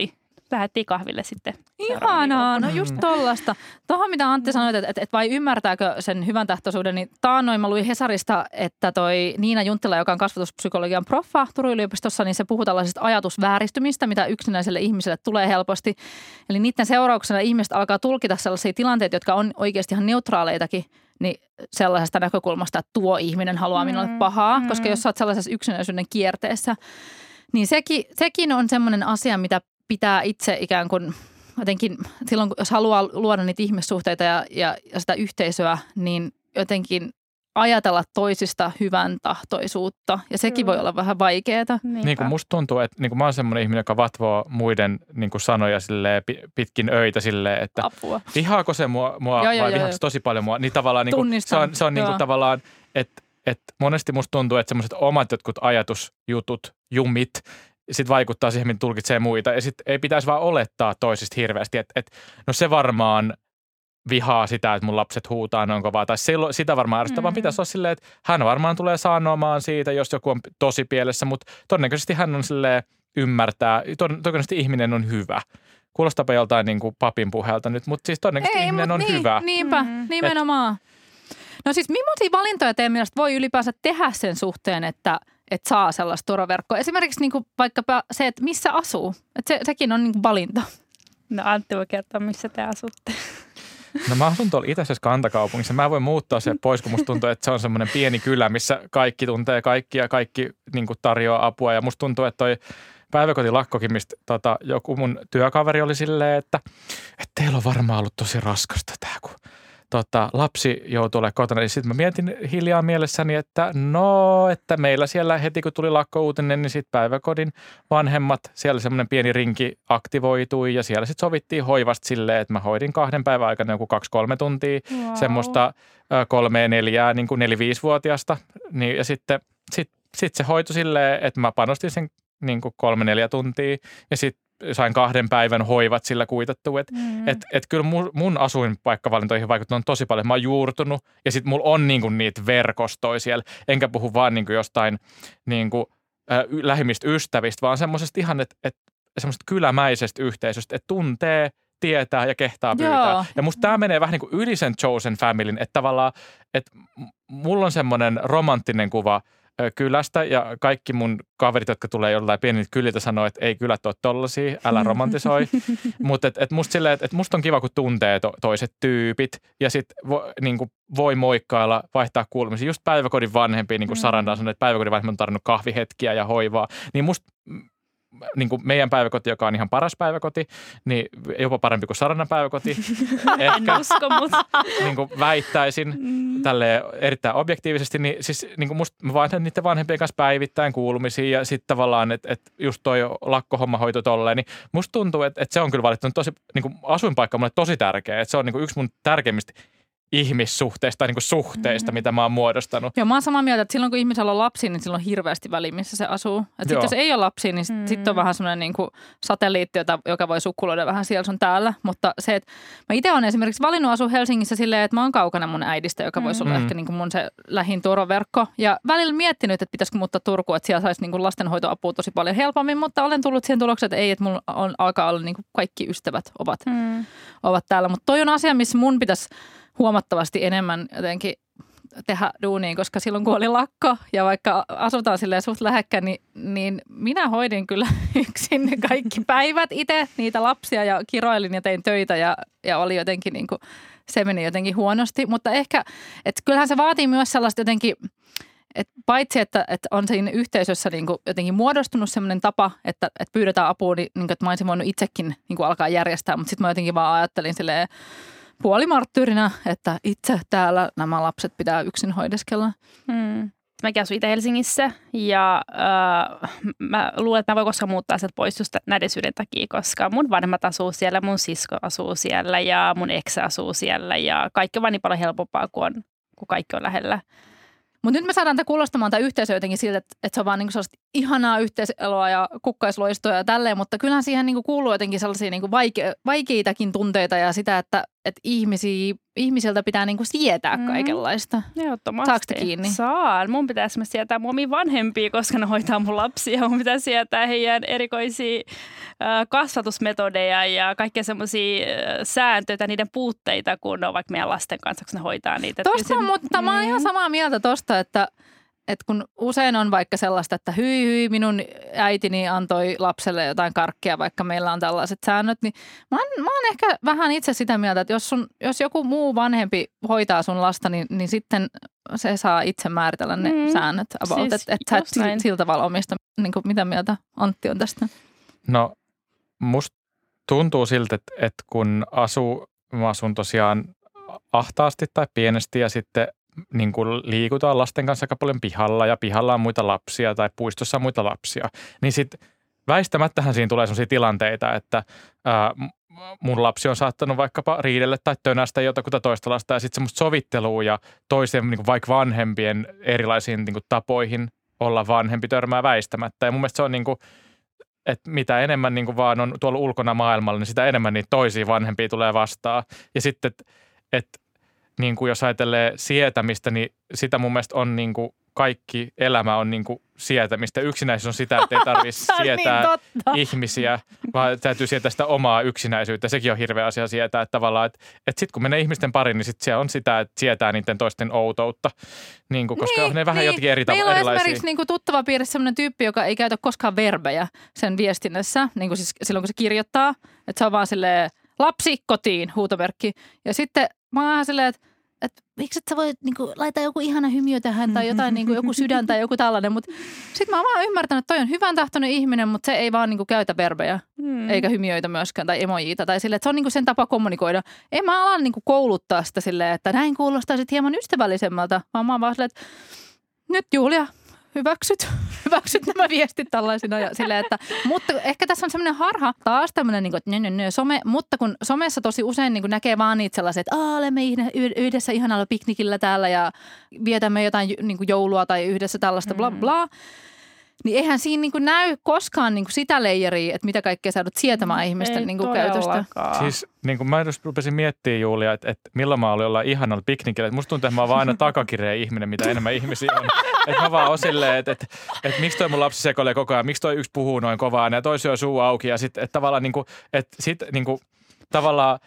lähdettiin kahville sitten. Ihanaa, no just tollasta. Tuohon mitä Antti sanoi, että, että, että vai ymmärtääkö sen hyvän tahtoisuuden, niin taannoin mä luin Hesarista, että toi Niina Junttila, joka on kasvatuspsykologian proffa Turun yliopistossa, niin se puhuu tällaisista ajatusvääristymistä, mitä yksinäiselle ihmiselle tulee helposti. Eli niiden seurauksena ihmiset alkaa tulkita sellaisia tilanteita, jotka on oikeasti ihan neutraaleitakin, niin sellaisesta näkökulmasta, että tuo ihminen haluaa minulle pahaa, mm. koska jos sä oot sellaisessa yksinäisyyden kierteessä, niin sekin, sekin on semmoinen asia, mitä pitää itse ikään kuin jotenkin silloin, jos haluaa luoda niitä ihmissuhteita ja, ja, ja sitä yhteisöä, niin jotenkin ajatella toisista hyvän tahtoisuutta. Ja sekin voi olla vähän vaikeaa. Niin kuin musta tuntuu, että niin kuin mä oon semmoinen ihminen, joka vatvoo muiden niin kuin sanoja silleen, pitkin öitä silleen, että apua. Vihaako se mua, mua joo, vai joo, vihaako se tosi paljon mua. Niin tavallaan niin kuin, se on, se on niin kuin tavallaan, että, että monesti musta tuntuu, että semmoiset omat jotkut ajatusjutut, jumit, sitten vaikuttaa siihen, mitä tulkitsee muita. Ja sitten ei pitäisi vaan olettaa toisista hirveästi, että, että no se varmaan vihaa sitä, että mun lapset huutaa noin kovaa. Tai sitä varmaan ärsyttää, mm-hmm. vaan pitäisi olla silleen, että hän varmaan tulee sanomaan siitä, jos joku on tosi pielessä. Mutta todennäköisesti hän on silleen ymmärtää, todennäköisesti ihminen on hyvä. Kuulostaapa joltain niin kuin papin puheelta nyt, mutta siis todennäköisesti ei, ihminen on niin, hyvä. Niinpä, mm-hmm. nimenomaan. No siis millaisia valintoja teidän mielestä voi ylipäänsä tehdä sen suhteen, että että saa sellaista turvaverkkoa. Esimerkiksi niin kuin vaikkapa se, että missä asuu. Että se, sekin on niin kuin valinta. No Antti voi kertoa, missä te asutte. No mä asun tuolla itäisessä kantakaupungissa. Mä voin muuttaa se pois, kun musta tuntuu, että se on semmoinen pieni kylä, missä kaikki tuntee kaikki ja kaikki niin kuin tarjoaa apua. Ja musta tuntuu, että toi päiväkotilakkokin, mistä tota, joku mun työkaveri oli silleen, että, että teillä on varmaan ollut tosi raskasta tää, kun Tota, lapsi joutuu olemaan kotona, niin sitten mä mietin hiljaa mielessäni, että no, että meillä siellä heti kun tuli lakkouutinen, niin sitten päiväkodin vanhemmat, siellä semmoinen pieni rinki aktivoitui ja siellä sitten sovittiin hoivasta silleen, että mä hoidin kahden päivän aikana joku kaksi kolme tuntia wow. semmoista kolmea neljää, niin kuin neli-viisivuotiaasta. Niin, ja sitten sit, sit se hoitui silleen, että mä panostin sen niin kuin kolme neljä tuntia ja sitten sain kahden päivän hoivat sillä kuitattua. Että mm. et, et kyllä mun, mun asuinpaikkavalintoihin vaikuttanut tosi paljon. Mä oon juurtunut ja sitten mulla on niinku niitä verkostoja siellä. Enkä puhu vaan niinku jostain niinku, äh, lähimmistä ystävistä, vaan semmoisesta ihan, että et, semmoisesta kylämäisestä yhteisöstä, että tuntee, tietää ja kehtaa pyytää. Joo. Ja musta tämä menee vähän niin kuin yli sen chosen familyn, että tavallaan, että mulla on semmoinen romanttinen kuva kylästä ja kaikki mun kaverit, jotka tulee jollain pieniltä kyliltä, sanoo, että ei kylät ole tollaisia, älä romantisoi. Mutta et, et musta silleen, että et musta on kiva, kun tuntee to, toiset tyypit ja sitten vo, niinku, voi moikkailla, vaihtaa kuulumisia. Just päiväkodin vanhempia, niin kuin Saranda sanoi, että päiväkodin vanhemmat on tarvinnut kahvihetkiä ja hoivaa. Niin musta niin kuin meidän päiväkoti, joka on ihan paras päiväkoti, niin jopa parempi kuin Sarannan päiväkoti. Ehkä, en usko, mutta niin kuin väittäisin mm. tälleen erittäin objektiivisesti, niin siis niin kuin musta mä vaihdan niiden vanhempien kanssa päivittäin kuulumisia ja sitten tavallaan, että, että just toi lakkohommahoito tolleen, niin musta tuntuu, että, että se on kyllä valittanut tosi, niin kuin asuinpaikka on mulle tosi tärkeä, että se on niin kuin yksi mun tärkeimmistä ihmissuhteista tai niin kuin suhteista, mm-hmm. mitä mä oon muodostanut. Joo, mä oon samaa mieltä, että silloin kun ihmisellä on lapsi, niin silloin on hirveästi väliä, missä se asuu. Että sitten jos ei ole lapsia, niin mm-hmm. sitten on vähän semmoinen niin kuin satelliitti, jota, joka voi sukkuloida vähän siellä sun täällä. Mutta se, että mä itse olen esimerkiksi valinnut asua Helsingissä silleen, että mä oon kaukana mun äidistä, joka voisi mm-hmm. olla ehkä niin kuin mun se lähin turvaverkko. Ja välillä miettinyt, että pitäisikö muuttaa Turkuun, että siellä saisi niin kuin lastenhoitoapua tosi paljon helpommin, mutta olen tullut siihen tulokseen, että ei, että mulla on, alkaa olla niin kuin kaikki ystävät ovat, mm. ovat täällä. Mutta toi on asia, missä mun pitäisi huomattavasti enemmän jotenkin tehdä duunia, koska silloin kun oli lakko ja vaikka asutaan silleen suht lähekkäin, niin, niin minä hoidin kyllä yksin ne kaikki päivät itse niitä lapsia ja kiroilin ja tein töitä ja, ja oli jotenkin niin kuin, se meni jotenkin huonosti. Mutta ehkä, että kyllähän se vaatii myös sellaista jotenkin, että paitsi että, että on siinä yhteisössä niin kuin jotenkin muodostunut sellainen tapa, että, että pyydetään apua, niin, niin että mä olisin voinut itsekin niin kuin alkaa järjestää, mutta sitten mä jotenkin vaan ajattelin silleen, puolimarttyyrinä, että itse täällä nämä lapset pitää yksin hoideskella. Hmm. Mäkin asun itse Helsingissä ja äh, mä luulen, että mä voin koskaan muuttaa sieltä pois just näiden syiden takia, koska mun vanhemmat asuu siellä, mun sisko asuu siellä ja mun ex asuu siellä ja kaikki on vaan niin paljon helpompaa, kun, on, kun kaikki on lähellä. Mutta nyt me saadaan tämä kuulostamaan tämä yhteisö jotenkin siltä, että, että se on vaan niinku sellaista ihanaa yhteiseloa ja kukkaisloistoja ja tälleen, mutta kyllähän siihen niinku kuuluu jotenkin sellaisia niinku vaike- vaikeitakin tunteita ja sitä, että, että ihmisiä ihmisiltä pitää niinku sietää Mm. kaikenlaista. Ehdottomasti. Saatko te kiinni? Saan. Mun pitäisi myös sietää mun omia vanhempia, koska ne hoitaa mun lapsia. Mun pitää sietää heidän erikoisia äh, kasvatusmetodeja ja kaikkia semmoisia äh, sääntöjä, niiden puutteita, kun ne on vaikka meidän lasten kanssa, kun ne hoitaa niitä. Tosta, mutta mä oon ihan samaa mieltä tosta, että et kun usein on vaikka sellaista, että hyi hyi, minun äitini antoi lapselle jotain karkkia, vaikka meillä on tällaiset säännöt, niin mä oon, mä oon ehkä vähän itse sitä mieltä, että jos, sun, jos joku muu vanhempi hoitaa sun lasta, niin, niin sitten se saa itse määritellä ne mm. säännöt about, siis, että et sä et sillä, sillä tavalla omista. Niin kuin, mitä mieltä Antti on tästä? No musta tuntuu siltä, että, että kun asuu, mä asun tosiaan ahtaasti tai pienesti ja sitten niin kuin liikutaan lasten kanssa aika paljon pihalla ja pihalla on muita lapsia tai puistossa on muita lapsia, niin sitten väistämättähän siinä tulee sellaisia tilanteita, että ää, mun lapsi on saattanut vaikkapa riidellä tai tönästä jotakuta toista lasta ja sitten semmoista sovittelua ja toisen niin kuin vaikka vanhempien erilaisiin niin kuin tapoihin olla vanhempi törmää väistämättä. Ja mun mielestä se on niin kuin, että mitä enemmän niin kuin vaan on tuolla ulkona maailmalla, niin sitä enemmän niitä toisia vanhempia tulee vastaan. Ja sitten, että et, niin kuin jos ajattelee sietämistä, niin sitä mun mielestä on niin kuin kaikki elämä on niin kuin sietämistä. Yksinäisyys on sitä, että ei tarvitse sietää niin ihmisiä, vaan täytyy sietää sitä omaa yksinäisyyttä. Sekin on hirveä asia sietää, että tavallaan, että, että sitten kun menee ihmisten pariin, niin sitten se on sitä, että sietää niiden toisten outoutta, niin kuin, koska niin, on ne vähän niin. jotenkin eri Meillä on erilaisia. esimerkiksi niin kuin tuttava piirissä sellainen tyyppi, joka ei käytä koskaan verbejä sen viestinnässä, niin kuin siis silloin kun se kirjoittaa, että se on vaan silleen lapsi kotiin, huutomerkki. Ja sitten mä oon ihan silleen, että että miksi et sä voi niinku, laittaa joku ihana hymiö tähän tai jotain, niinku, joku sydän tai joku tällainen. Mutta sitten mä oon vaan ymmärtänyt, että toi on hyvän tahtoinen ihminen, mutta se ei vaan niinku, käytä verbejä mm. eikä hymiöitä myöskään tai emojiita. Tai silleen, että se on niinku, sen tapa kommunikoida. En mä ala niinku, kouluttaa sitä silleen, että näin kuulostaa sit hieman ystävällisemmältä, vaan mä oon vaan silleen, että nyt Julia, hyväksyt, hyväksyt nämä viestit tällaisina ja silleen, että, mutta ehkä tässä on semmoinen harha, taas tämmöinen niin kuin, että nö, nö, nö, some, mutta kun somessa tosi usein niin kuin näkee vaan niitä sellaisia, että olemme yhdessä ihanalla piknikillä täällä ja vietämme jotain niin kuin joulua tai yhdessä tällaista bla bla. Niin eihän siinä niin kuin näy koskaan niin kuin sitä leijeria, että mitä kaikkea sä joudut sietämään mm, ihmisten niin kuin käytöstä. Siis niin kuin mä just rupesin miettimään, Julia, että, että milloin mä olin olla ihanalla piknikillä. Että musta tuntuu, että mä oon vaan aina takakireä ihminen, mitä enemmän ihmisiä on. Että mä vaan oon silleen, että, että, että miksi toi mun lapsi sekoilee koko ajan, miksi toi yksi puhuu noin kovaa ja toi syö suu auki. Ja sitten, että tavallaan niin kuin, että sit niin kuin tavallaan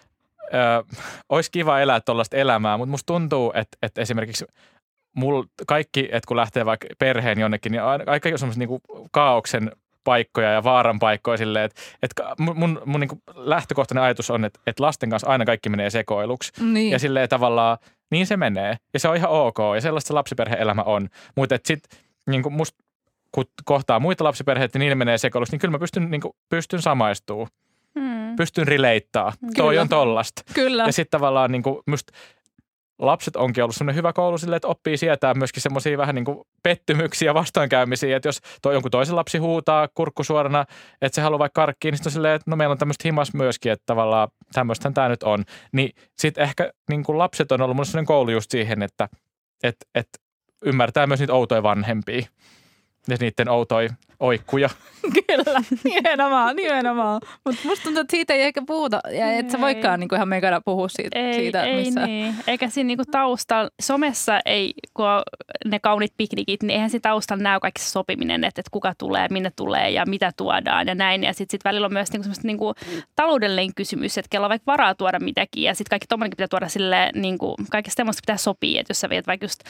ö, olisi kiva elää tuollaista elämää, mutta musta tuntuu, että, että esimerkiksi mulla kaikki, että kun lähtee vaikka perheen jonnekin, niin aika semmoisia niinku kaaoksen paikkoja ja vaaran paikkoja silleen, että, että mun, mun, mun niinku lähtökohtainen ajatus on, että, että lasten kanssa aina kaikki menee sekoiluksi. Niin. Ja silleen tavallaan, niin se menee. Ja se on ihan ok. Ja sellaista se lapsiperhe-elämä on. Mutta sitten niinku musta, kun kohtaa muita lapsiperheitä, niin niille menee sekoiluksi, niin kyllä mä pystyn, niinku, pystyn samaistumaan. Hmm. Pystyn rileittaa. Toi on tollasta. Kyllä. Ja sitten tavallaan niinku, musta lapset onkin ollut semmoinen hyvä koulu silleen, että oppii sietää myöskin semmoisia vähän niin kuin pettymyksiä ja vastoinkäymisiä, että jos toi jonkun toisen lapsi huutaa kurkku suorana, että se haluaa vaikka karkkiin, niin sitten on silleen, että no meillä on tämmöistä himas myöskin, että tavallaan tämmöistähän tämä nyt on. Niin sitten ehkä niin kuin lapset on ollut mun semmoinen koulu just siihen, että et, et ymmärtää myös niitä outoja vanhempia ja niiden outoja oikkuja. Kyllä, nimenomaan, nimenomaan. Mutta musta tuntuu, että siitä ei ehkä puhuta. Ja et sä voikaan niinku ihan mekana puhua siitä, ei, siitä ei missä. Niin. Eikä siinä niinku taustalla, somessa ei, kun on ne kaunit piknikit, niin eihän siinä taustalla näy kaikki se sopiminen, että, että kuka tulee, minne tulee ja mitä tuodaan ja näin. Ja sitten sit välillä on myös niinku semmoista niinku taloudellinen kysymys, että kello on vaikka varaa tuoda mitäkin. Ja sitten kaikki tommonenkin pitää tuoda silleen, niinku, kaikesta semmoista pitää sopia, että jos sä viet vaikka just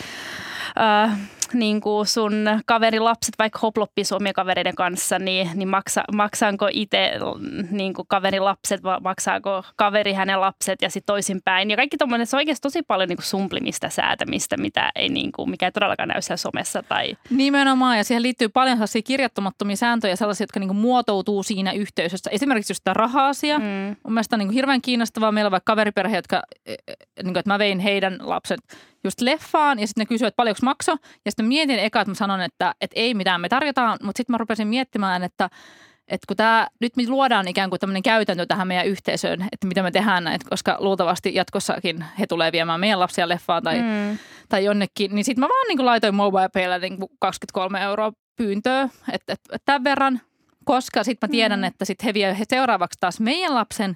äh, niinku sun kaverin lapset vaikka hoploppisu omien kavereiden kanssa, niin, niin maksa, maksaanko itse niin kaverin lapset vai maksaako kaveri hänen lapset ja sitten toisinpäin. Ja kaikki tommoinen, se on oikeasti tosi paljon niin sumplimista, säätämistä, mitä ei, niin kuin, mikä ei todellakaan näy siellä somessa. Tai... Nimenomaan, ja siihen liittyy paljon sellaisia kirjattomattomia sääntöjä, sellaisia, jotka niin kuin muotoutuu siinä yhteisössä. Esimerkiksi just tämä raha-asia. Mm. Mun mielestä on niin kuin hirveän kiinnostavaa. Meillä on vaikka kaveriperhe, jotka, niin kuin, että mä vein heidän lapset just leffaan ja sitten ne kysyivät, että paljonko makso. Ja sitten mietin eka, että mä sanon, että, että ei mitään me tarjotaan, mutta sitten mä rupesin miettimään, että, että kun tämä, nyt me luodaan ikään kuin tämmöinen käytäntö tähän meidän yhteisöön, että mitä me tehdään näitä, koska luultavasti jatkossakin he tulee viemään meidän lapsia leffaan tai, mm. tai jonnekin, niin sitten mä vaan niin kuin laitoin MobilePaylla niin kuin kaksikymmentäkolme euroa pyyntöä, että, että, että tämän verran, koska sitten mä tiedän, mm. että sitten he vie he seuraavaksi taas meidän lapsen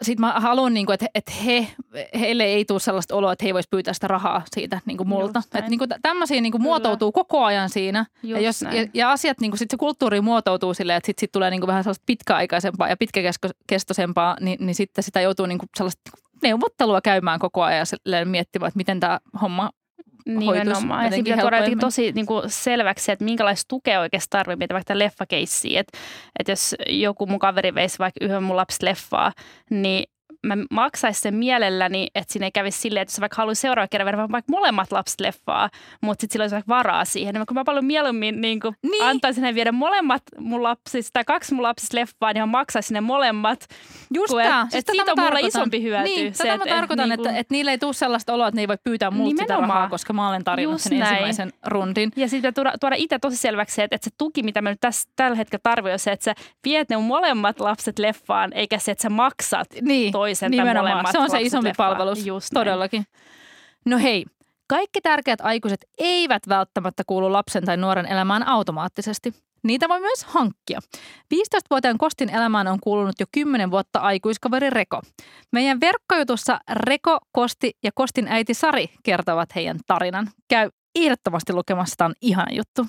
sit mä haluan, niin kuin, että, että he, heille ei tule sellaista oloa, että he ei voisi pyytää sitä rahaa siitä niin kuin multa. Että niin kuin, tämmöisiä niin kuin muotoutuu koko ajan siinä. Ja, jos, ja, ja asiat, niin kuin sit se kulttuuri muotoutuu silleen, että sitten sit tulee niin kuin vähän sellaista pitkäaikaisempaa ja pitkäkestoisempaa, niin, niin sitten sitä joutuu niin kuin sellaista neuvottelua käymään koko ajan ja miettimään, että miten tämä homma nimenomaan. Ja sitten pitää tuoda jotenkin tosi niin kuin selväksi, että minkälaista tukea oikeasti tarvitsee, vaikka leffakeissiä. Että, että jos joku mun kaveri veisi vaikka yhden mun lapsi leffaa, niin mä maksaisin sen mielelläni, että siinä ei kävisi silleen, että jos vaikka haluaisi seuraava kerran verran vaikka molemmat lapset leffaa, mutta sitten sillä olisi vaikka varaa siihen. Niin kun mä paljon mieluummin niin kuin niin. antaisin hänen viedä molemmat mun lapsista tai kaksi mun lapsista leffaa, niin mä maksaisin ne molemmat. Just tämä. Siis että siitä on mulla isompi hyöty. Niin, se, tätä mä tarkoitan, niin kuin, että, että niillä ei tule sellaista oloa, että ne ei voi pyytää multa sitä rahaa, koska mä olen tarjonnut sen näin. ensimmäisen rundin. Ja sitten tuoda, tuoda itse tosi selväksi, että, että se tuki, mitä mä nyt tässä, tällä hetkellä tarvitsen, on se, että sä viet ne molemmat lapset leffaan, eikä se, että sä maksat niin. toisen Nimenomaan. Se on se isompi leffa. palvelus. Just todellakin. No hei, kaikki tärkeät aikuiset eivät välttämättä kuulu lapsen tai nuoren elämään automaattisesti. Niitä voi myös hankkia. viisitoistavuotiaan Kostin elämään on kuulunut jo kymmenen vuotta aikuiskaveri Reko. Meidän verkkojutussa Reko, Kosti ja Kostin äiti Sari kertovat heidän tarinan. Käy ehdottomasti lukemassa, tämä on ihana juttu.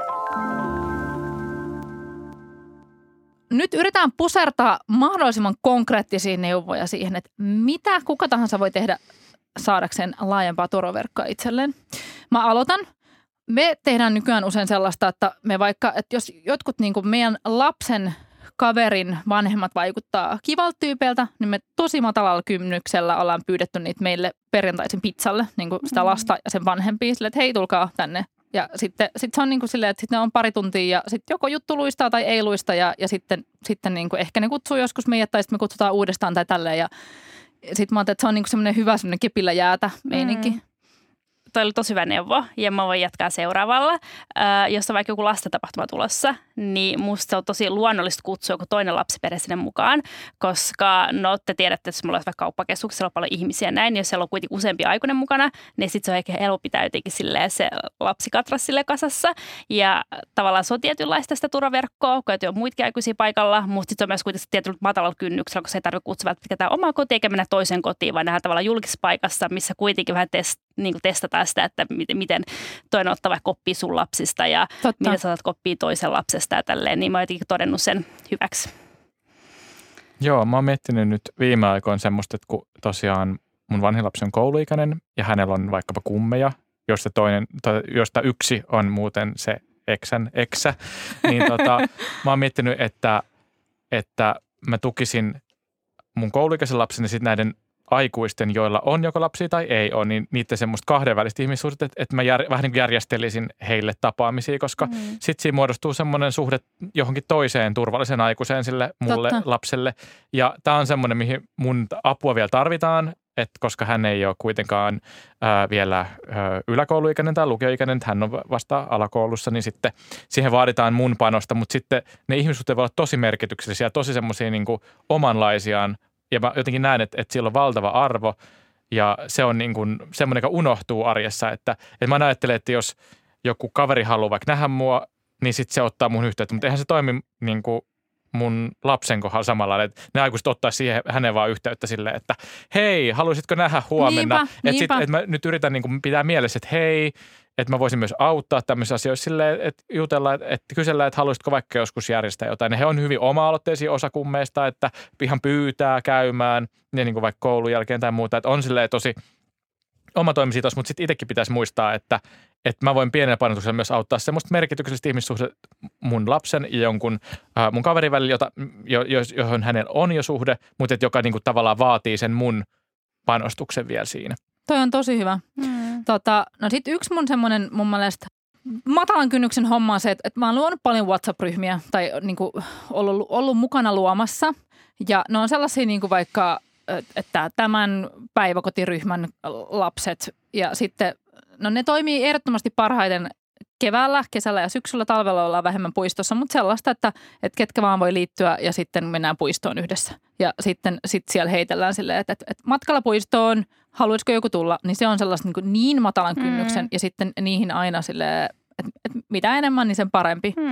Nyt yritetään pusertaa mahdollisimman konkreettisia neuvoja siihen, että mitä kuka tahansa voi tehdä saadakseen laajempaa turvaverkkoa itselleen. Mä aloitan. Me tehdään nykyään usein sellaista, että me vaikka, että jos jotkut niin kuin meidän lapsen kaverin vanhemmat vaikuttaa kivalta tyypeiltä, niin me tosi matalalla kynnyksellä ollaan pyydetty niitä meille perjantaisin pizzalle, niin kuin sitä lasta ja sen vanhempia, sille, että hei, tulkaa tänne. Ja sitten sit se on niin kuin silleen, että sitten ne on pari tuntia ja sitten joko juttu luistaa tai ei luista ja, ja sitten, sitten niin kuin ehkä ne kutsuu joskus meidät tai sitten me kutsutaan uudestaan tai tälleen. Ja sitten mä ajattelin, että se on niin kuin semmoinen hyvä semmoinen kepillä jäätä meininki. Mm. Toi oli tosi hyvä neuvo ja mä voin jatkaa seuraavalla. Äh, jos on vaikka joku lastentapahtuma tulossa, niin musta se on tosi luonnollista kutsua joku toinen lapsiperhe sinne mukaan, koska no te tiedätte, että jos mulla on vaikka kauppakeskuksessa, siellä on paljon ihmisiä näin, niin jos siellä on kuitenkin useampi aikuinen mukana, niin sitten se on ehkä helppo pitää jotenkin silleen se lapsikatras sille kasassa. Ja tavallaan se on tietynlaista sitä turvaverkkoa, kun on muitakin aikuisia paikalla, mutta sitten se on myös kuitenkin tietyllä matalalla kynnyksellä, koska se ei tarvitse kutsua välttämättä omaa kotiin eikä mennä toiseen kotiin, vaan nähdään tavallaan julkisessa paikassa, missä kuitenkin vähän test, niin kuin testataan sitä, että miten toinen ottaa vaikka koppia sun lapsista ja Totta. miten sä otat koppia toisen lapsesta ja tälleen, niin mä oon jotenkin todennut sen hyväksi. Joo, mä oon miettinyt nyt viime aikoina semmoista, että kun tosiaan mun vanhin lapsi on kouluikäinen ja hänellä on vaikkapa kummeja, josta, toinen, josta yksi on muuten se eksän eksä, niin tota, mä oon miettinyt, että, että mä tukisin mun kouluikäisen lapseni sitten näiden aikuisten, joilla on joko lapsia tai ei ole, niin niiden semmoista kahdenvälistä ihmissuhdetta, että, että mä jär, vähän niin kuin järjestelisin heille tapaamisia, koska mm. sitten siinä muodostuu semmoinen suhde johonkin toiseen turvalliseen aikuiseen sille mulle Totta. lapselle. Ja tämä on semmoinen, mihin mun apua vielä tarvitaan, että koska hän ei ole kuitenkaan ää, vielä ää, yläkouluikäinen tai lukioikäinen, hän on vasta alakoulussa, niin sitten siihen vaaditaan mun panosta, mutta sitten ne ihmissuhteet voi olla tosi merkityksellisiä, tosi semmoisia niin kuin omanlaisiaan. Ja mä jotenkin näen, että, että sillä on valtava arvo ja se on niin kuin semmoinen, joka unohtuu arjessa. Että, että mä ajattelen, että jos joku kaveri haluaa vaikka nähdä mua, niin sitten se ottaa mun yhteyttä. Mutta eihän se toimi niin kuin mun lapsen kohdalla samalla lailla. Että ne aikuiset ottaa siihen hänen vaan yhteyttä silleen, että hei, haluaisitko nähdä huomenna? Niinpä, että, niinpä. Sit, että mä nyt yritän niin kuin pitää mielessä, että hei, että mä voisin myös auttaa tämmöisissä asioissa silleen, että jutella, että kysellä, että haluaisitko vaikka joskus järjestää jotain. Ja he on hyvin oma-aloitteisia osa kummeista, että ihan pyytää käymään, niin kuin vaikka koulun jälkeen tai muuta. Että on silleen tosi omatoimisia tuossa, mutta sitten itsekin pitäisi muistaa, että, että mä voin pienellä painotuksella myös auttaa semmoista merkityksellistä ihmissuhde mun lapsen ja jonkun äh, mun kaverin välillä, jota, jo, johon hänellä on jo suhde, mutta että joka niin kuin tavallaan vaatii sen mun panostuksen vielä siinä. Toi on tosi hyvä. Mm. Tota, no sit yksi mun semmoinen mun mielestä matalan kynnyksen homma on se, että, että mä oon luonut paljon WhatsApp-ryhmiä tai niin kuin ollut, ollut mukana luomassa. Ja ne on sellaisia niin kuin vaikka, että tämän päiväkotiryhmän lapset ja sitten, no ne toimii ehdottomasti parhaiten keväällä, kesällä ja syksyllä, talvella ollaan vähemmän puistossa, mutta sellaista, että, että ketkä vaan voi liittyä ja sitten mennään puistoon yhdessä. Ja sitten sit siellä heitellään silleen, että, että, että matkalla puistoon, haluaisiko joku tulla, niin se on sellaista niin, niin matalan kynnyksen mm. ja sitten niihin aina silleen, että, että mitä enemmän, niin sen parempi. Mm.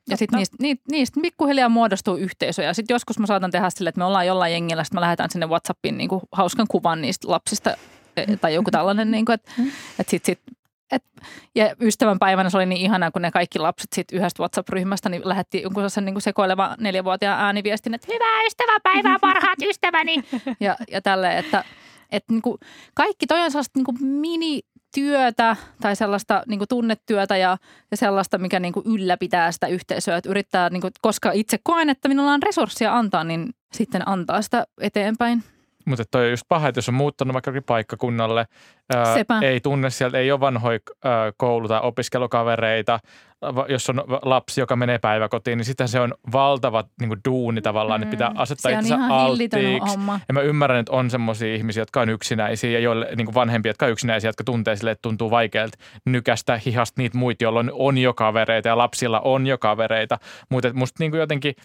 Ja sitten niistä, niistä, niistä pikkuhiljaa muodostuu yhteisöjä. Sitten joskus mä saatan tehdä silleen, että me ollaan jollain jengillä, sitten mä lähetän sinne WhatsAppiin niin kuin hauskan kuvan niistä lapsista tai joku tällainen, niin kuin, että, että sit, sit, et, ja ystävän päivänä se oli niin ihanaa, kun ne kaikki lapset sit yhdestä WhatsApp-ryhmästä niin lähetti jonkun sellaisen niin kuin sekoilevan neljävuotiaan ääniviestin, että hyvää ystäväpäivää, parhaat ystäväni. Ja, ja tälleen, että, että niin kuin kaikki toi on sellaista niin kuin minityötä tai sellaista niin kuin tunnetyötä ja, ja sellaista, mikä niin kuin ylläpitää sitä yhteisöä, että yrittää, niin kuin, koska itse koen, että minulla on resursseja antaa, niin sitten antaa sitä eteenpäin. Mutta toi on just paha, että jos on muuttanut vaikka paikkakunnalle, ää, ei tunne sieltä, ei ole vanhoja ää, koulu- tai opiskelukavereita, jos on lapsi, joka menee päiväkotiin, niin sitä se on valtava niin kuin duuni tavallaan, mm. niin pitää asettaa itsensä alttiiksi. Ja mä ymmärrän, että on semmoisia ihmisiä, jotka on yksinäisiä ja joille niin kuin vanhempia, jotka on yksinäisiä, jotka tuntee sille, että tuntuu vaikealta nykästä hihasta niitä muita, joilla on jo kavereita ja lapsilla on jo kavereita. Mutta musta niin kuin jotenkin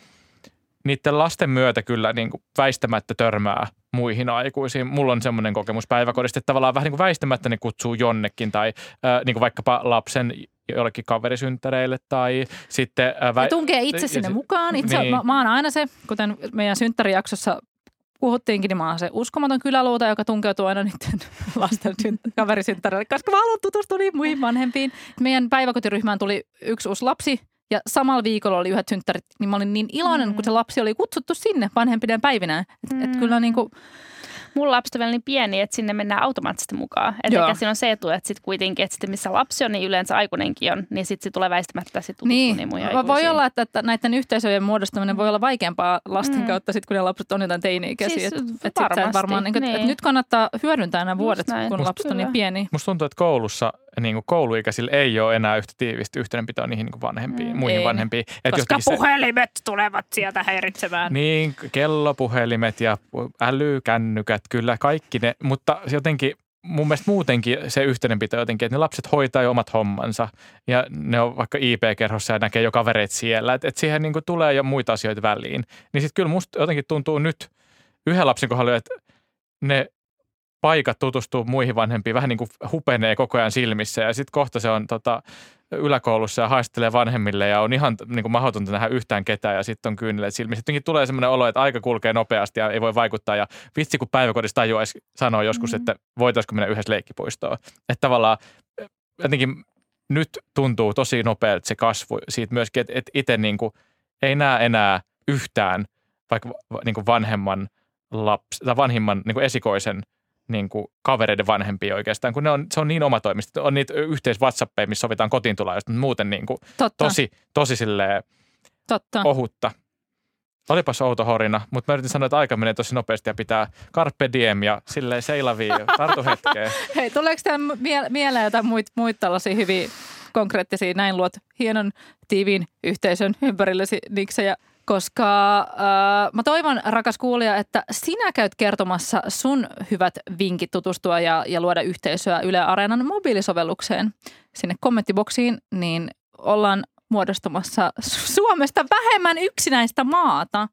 niiden lasten myötä kyllä niin kuin väistämättä törmää muihin aikuisiin. Mulla on semmoinen kokemus päiväkodista, että tavallaan vähän niin kuin väistämättä ne kutsuu jonnekin tai äh, niin kuin vaikkapa lapsen jollekin kaverisynttäreille tai sitten Äh, vä- ja tunkee itse ja sinne se, mukaan. Itse, niin. mä, mä oon aina se, kuten meidän synttärijaksossa puhuttiinkin, niin mä oon se uskomaton kyläluuta, joka tunkeutuu aina niiden lasten synt- kaverisynttäreille, koska mä haluan tutustua niin muihin vanhempiin. Meidän päiväkotiryhmään tuli yksi uusi lapsi. Ja samalla viikolla oli yhdet synttärit, niin mä olin niin iloinen, mm. kun se lapsi oli kutsuttu sinne vanhempineen päivinään. Että mm. et kyllä niin kuin mun lapsi on vielä niin pieni, että sinne mennään automaattisesti mukaan. Että siinä on se etu, että sitten kuitenkin, että sitten missä lapsi on, niin yleensä aikuinenkin on, niin sitten se tulee väistämättä sitten tutustua niin, niin muihin aikuisiin. Voi olla, että, että näiden yhteisöjen muodostaminen voi olla vaikeampaa lasten mm. kautta, sit, kun ne lapset on jotain teini-ikäisiä. Siis et, varmasti. Et varmaan, niin, niin. Et nyt kannattaa hyödyntää nämä vuodet, kun lapset on niin pieniä. Musta tuntuu, että koulussa niin kuin kouluikäisillä ei ole enää yhtä tiivistä yhteydenpitoa niihin niin kuin vanhempiin, mm, muihin ei. vanhempiin. Et koska puhelimet se tulevat sieltä häiritsemään. Niin, kellopuhelimet ja älykännykät, kyllä kaikki ne, mutta jotenkin mun mielestä muutenkin se yhteydenpito jotenkin, että ne lapset hoitaa jo omat hommansa ja ne on vaikka I P-kerhossa ja näkee jo kavereet siellä, että et siihen niin kuin tulee jo muita asioita väliin. Niin sitten kyllä musta jotenkin tuntuu nyt yhden lapsen kohdalla, että ne paikat tutustuu muihin vanhempiin vähän niin kuin hupenee koko ajan silmissä ja sitten kohta se on tota, yläkoulussa ja haistelee vanhemmille ja on ihan niin kuin mahdotonta nähdä yhtään ketään ja sitten on kyynileet silmissä. Sittenkin tulee semmoinen olo, että aika kulkee nopeasti ja ei voi vaikuttaa ja vitsi kun päiväkodissa tajuaisi sanoa joskus, mm-hmm. että voitaisiko mennä yhdessä leikkipuistoon. Että tavallaan jotenkin nyt tuntuu tosi nopealta se kasvu siitä myöskin, että, että itse niin kuin ei näe enää yhtään vaikka niin kuin vanhemman lapsi tai vanhimman niin kuin esikoisen niin kuin kavereiden vanhempia oikeastaan, kun ne on, se on niin omatoimista. On niitä yhteis-WhatsAppeja, missä sovitaan kotiin tulla, mutta muuten niin kuin tosi, tosi silleen Totta. ohutta. Olipas outo horina, mutta mä yritin sanoa, että aika menee tosi nopeasti ja pitää carpe diem ja silleen seilavia, tartu hetkeen. Hei, tuleeko tämä mie- mieleen jotain muita muit tällaisia hyvin konkreettisia, näin luot hienon tiiviin yhteisön ympärillesi niksejä? Koska äh, mä toivon, rakas kuulija, että sinä käyt kertomassa sun hyvät vinkit tutustua ja, ja luoda yhteisöä Yle Areenan mobiilisovellukseen sinne kommenttiboksiin, niin ollaan muodostamassa Suomesta vähemmän yksinäistä maata.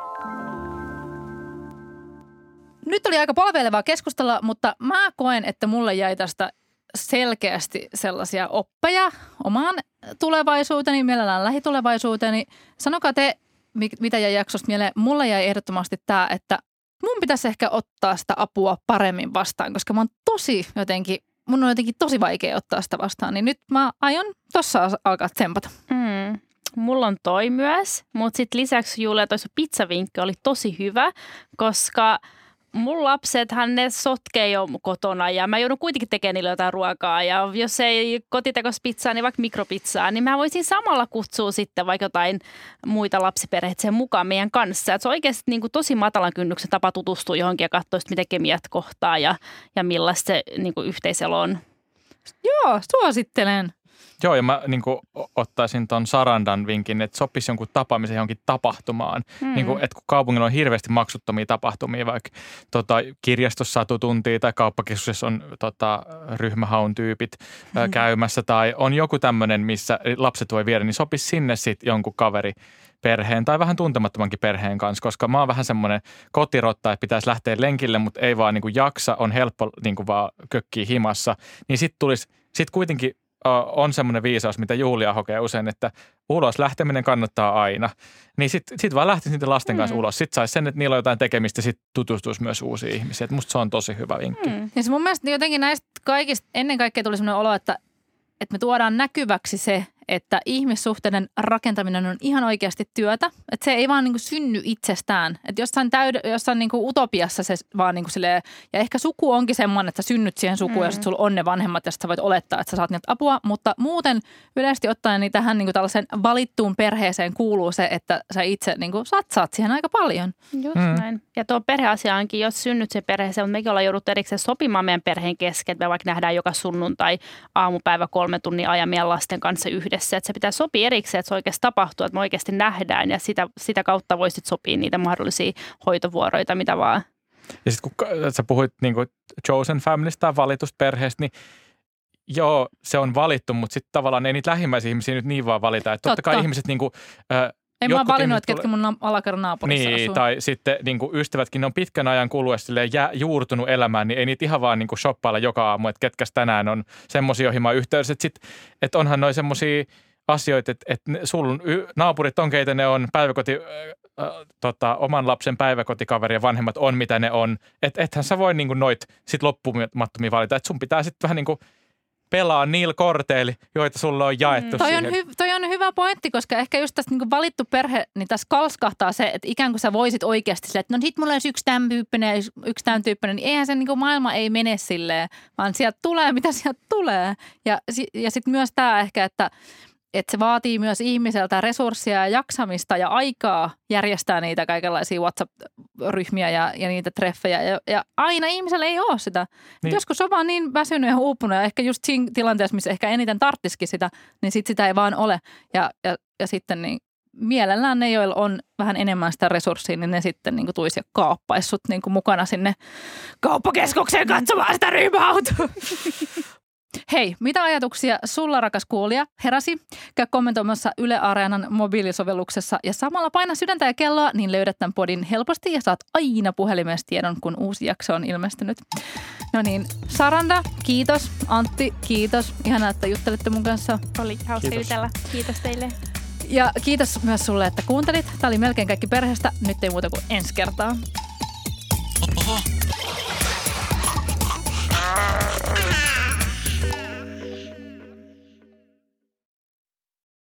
Nyt oli aika palvelevaa keskustella, mutta mä koen, että mulle jäi tästä selkeästi sellaisia oppeja omaan tulevaisuuteni, mielellään lähitulevaisuuteni. Sanokaa te, mitä jäi jaksosta mieleen. Mulle jäi ehdottomasti tämä, että mun pitäisi ehkä ottaa sitä apua paremmin vastaan, koska mä oon tosi jotenkin, mun on jotenkin tosi vaikea ottaa sitä vastaan. Niin nyt mä aion tossa alkaa tsempata. Mm. Mulla on toi myös, mutta sitten lisäksi Julia, toi sun pizzavinkki oli tosi hyvä, koska mun lapsethan ne sotkee jo kotona ja mä joudun kuitenkin tekemään niille jotain ruokaa ja jos ei kotitekoista pizzaa, niin vaikka mikropizzaa, niin mä voisin samalla kutsua sitten vaikka jotain muita lapsiperheitä sen mukaan meidän kanssa. Et se on oikeasti niin kuin tosi matalan kynnyksen tapa tutustua johonkin ja katsoa, miten kemiat kohtaa ja, ja millaista se niin kuin yhteiselo on. Joo, suosittelen. Joo, ja mä niin kuin, ottaisin ton Sarandan vinkin, että sopisi jonkun tapaamisen johonkin tapahtumaan. Mm. Niin kuin, että kun kaupungilla on hirveästi maksuttomia tapahtumia, vaikka tota, kirjastossa satutuntia tai kauppakeskuksessa on tota, ryhmähaun tyypit mm. käymässä tai on joku tämmöinen, missä lapset voi viedä, niin sopisi sinne sitten jonkun kaveri perheen tai vähän tuntemattomankin perheen kanssa, koska mä oon vähän semmoinen kotirotta, että pitäisi lähteä lenkille, mutta ei vaan niin kuin jaksa, on helppo niin kuin vaan kökkiä himassa, niin sitten tulisi, sitten kuitenkin on semmoinen viisaus, mitä Julia hokee usein, että ulos lähteminen kannattaa aina. Niin sitten sit vaan lähtisi niiden lasten kanssa mm. ulos. Sitten saisi sen, että niillä on jotain tekemistä, sitten tutustuisi myös uusiin ihmisiin. Musta se on tosi hyvä vinkki. Mm. Ja se mun mielestä jotenkin näistä kaikista ennen kaikkea tuli semmoinen olo, että, että me tuodaan näkyväksi se, että ihmissuhteiden rakentaminen on ihan oikeasti työtä. Että se ei vaan niin kuin synny itsestään. Että jossain, täyd- jossain niin kuin utopiassa se vaan niin kuin silleen, ja ehkä suku onkin semmoinen, että sä synnyt siihen sukuun mm. ja sitten sulla on ne vanhemmat ja sä voit olettaa, että sä saat niitä apua. Mutta muuten yleisesti ottaen niin tähän niin kuin tällaiseen valittuun perheeseen kuuluu se, että sä itse niin kuin satsaat siihen aika paljon. Just mm. näin. Ja tuo perheasia onkin, jos synnyt se perheeseen, mutta mekin ollaan jouduttu erikseen sopimaan meidän perheen kesken, että me vaikka nähdään joka sunnuntai aamupäivä kolme tunnin ajan meidän lasten kanssa yhdessä. Että se pitää sopia erikseen, että se oikeasti tapahtuu, että me oikeasti nähdään ja sitä, sitä kautta voisit sopia niitä mahdollisia hoitovuoroita, mitä vaan. Ja sitten kun sä puhuit niin kuin chosen familystä tai valitusta perheestä, niin joo, se on valittu, mutta sitten tavallaan ei niitä lähimmäisihmisiä nyt niin vaan valita. Että totta kai ihmiset niin kuin, äh, en mä ole valinnut, että ketkä mun alakerran naapurissa niin, asuu. Tai sitten niin kuin ystävätkin, ne on pitkän ajan kuluessa jää, juurtunut elämään, niin ei niitä ihan vaan niin kuin shoppailla joka aamu, että ketkäs tänään on semmoisia, joihin mä oon yhteydessä. Että, sit, että onhan noi semmoisia asioita, että, että sun naapurit on, keitä ne on, päiväkoti, äh, tota, oman lapsen päiväkotikaveri ja vanhemmat on, mitä ne on. Että ethän sä voi niin kuin noit sit loppumattomia valita, että sun pitää sitten vähän niin kuin pelaa niillä korteilla, joita sulle on jaettu mm. toi, siihen. on hy, toi on hyvä pointti, koska ehkä just tässä niinku valittu perhe, niin tässä kalskahtaa se, että ikään kuin sä voisit oikeasti silleen, että no sit mulla olisi yksi tämän tyyppinen ja yksi tämän tyyppinen, niin eihän se niinku maailma ei mene silleen, vaan sieltä tulee, mitä sieltä tulee. Ja, ja sitten myös tämä ehkä, että että se vaatii myös ihmiseltä resursseja ja jaksamista ja aikaa järjestää niitä kaikenlaisia WhatsApp-ryhmiä ja, ja niitä treffejä. Ja, ja aina ihmisellä ei ole sitä. Niin. Joskus on vaan niin väsynyt ja uupunut ja ehkä just siinä tilanteessa, missä ehkä eniten tarttisikin sitä, niin sitten sitä ei vaan ole. Ja, ja, ja sitten niin mielellään ne, joilla on vähän enemmän sitä resurssia, niin ne sitten niin kuin tuisi ja kaappaisi sut niin kuin mukana sinne kauppakeskukseen katsomaan sitä ryhmäautoa. Hei, mitä ajatuksia sulla, rakas kuulija, heräsi? Käy kommentoimassa Yle Areenan mobiilisovelluksessa ja samalla paina sydäntä ja kelloa, niin löydät tämän podin helposti ja saat aina puhelimesta tiedon, kun uusi jakso on ilmestynyt. No niin, Saranda, kiitos. Antti, kiitos. Ihanaa, että juttelitte mun kanssa. Oli hauska jutella. Kiitos teille. Ja kiitos myös sulle, että kuuntelit. Tämä oli melkein kaikki perheestä. Nyt ei muuta kuin ensi kertaa. Oho.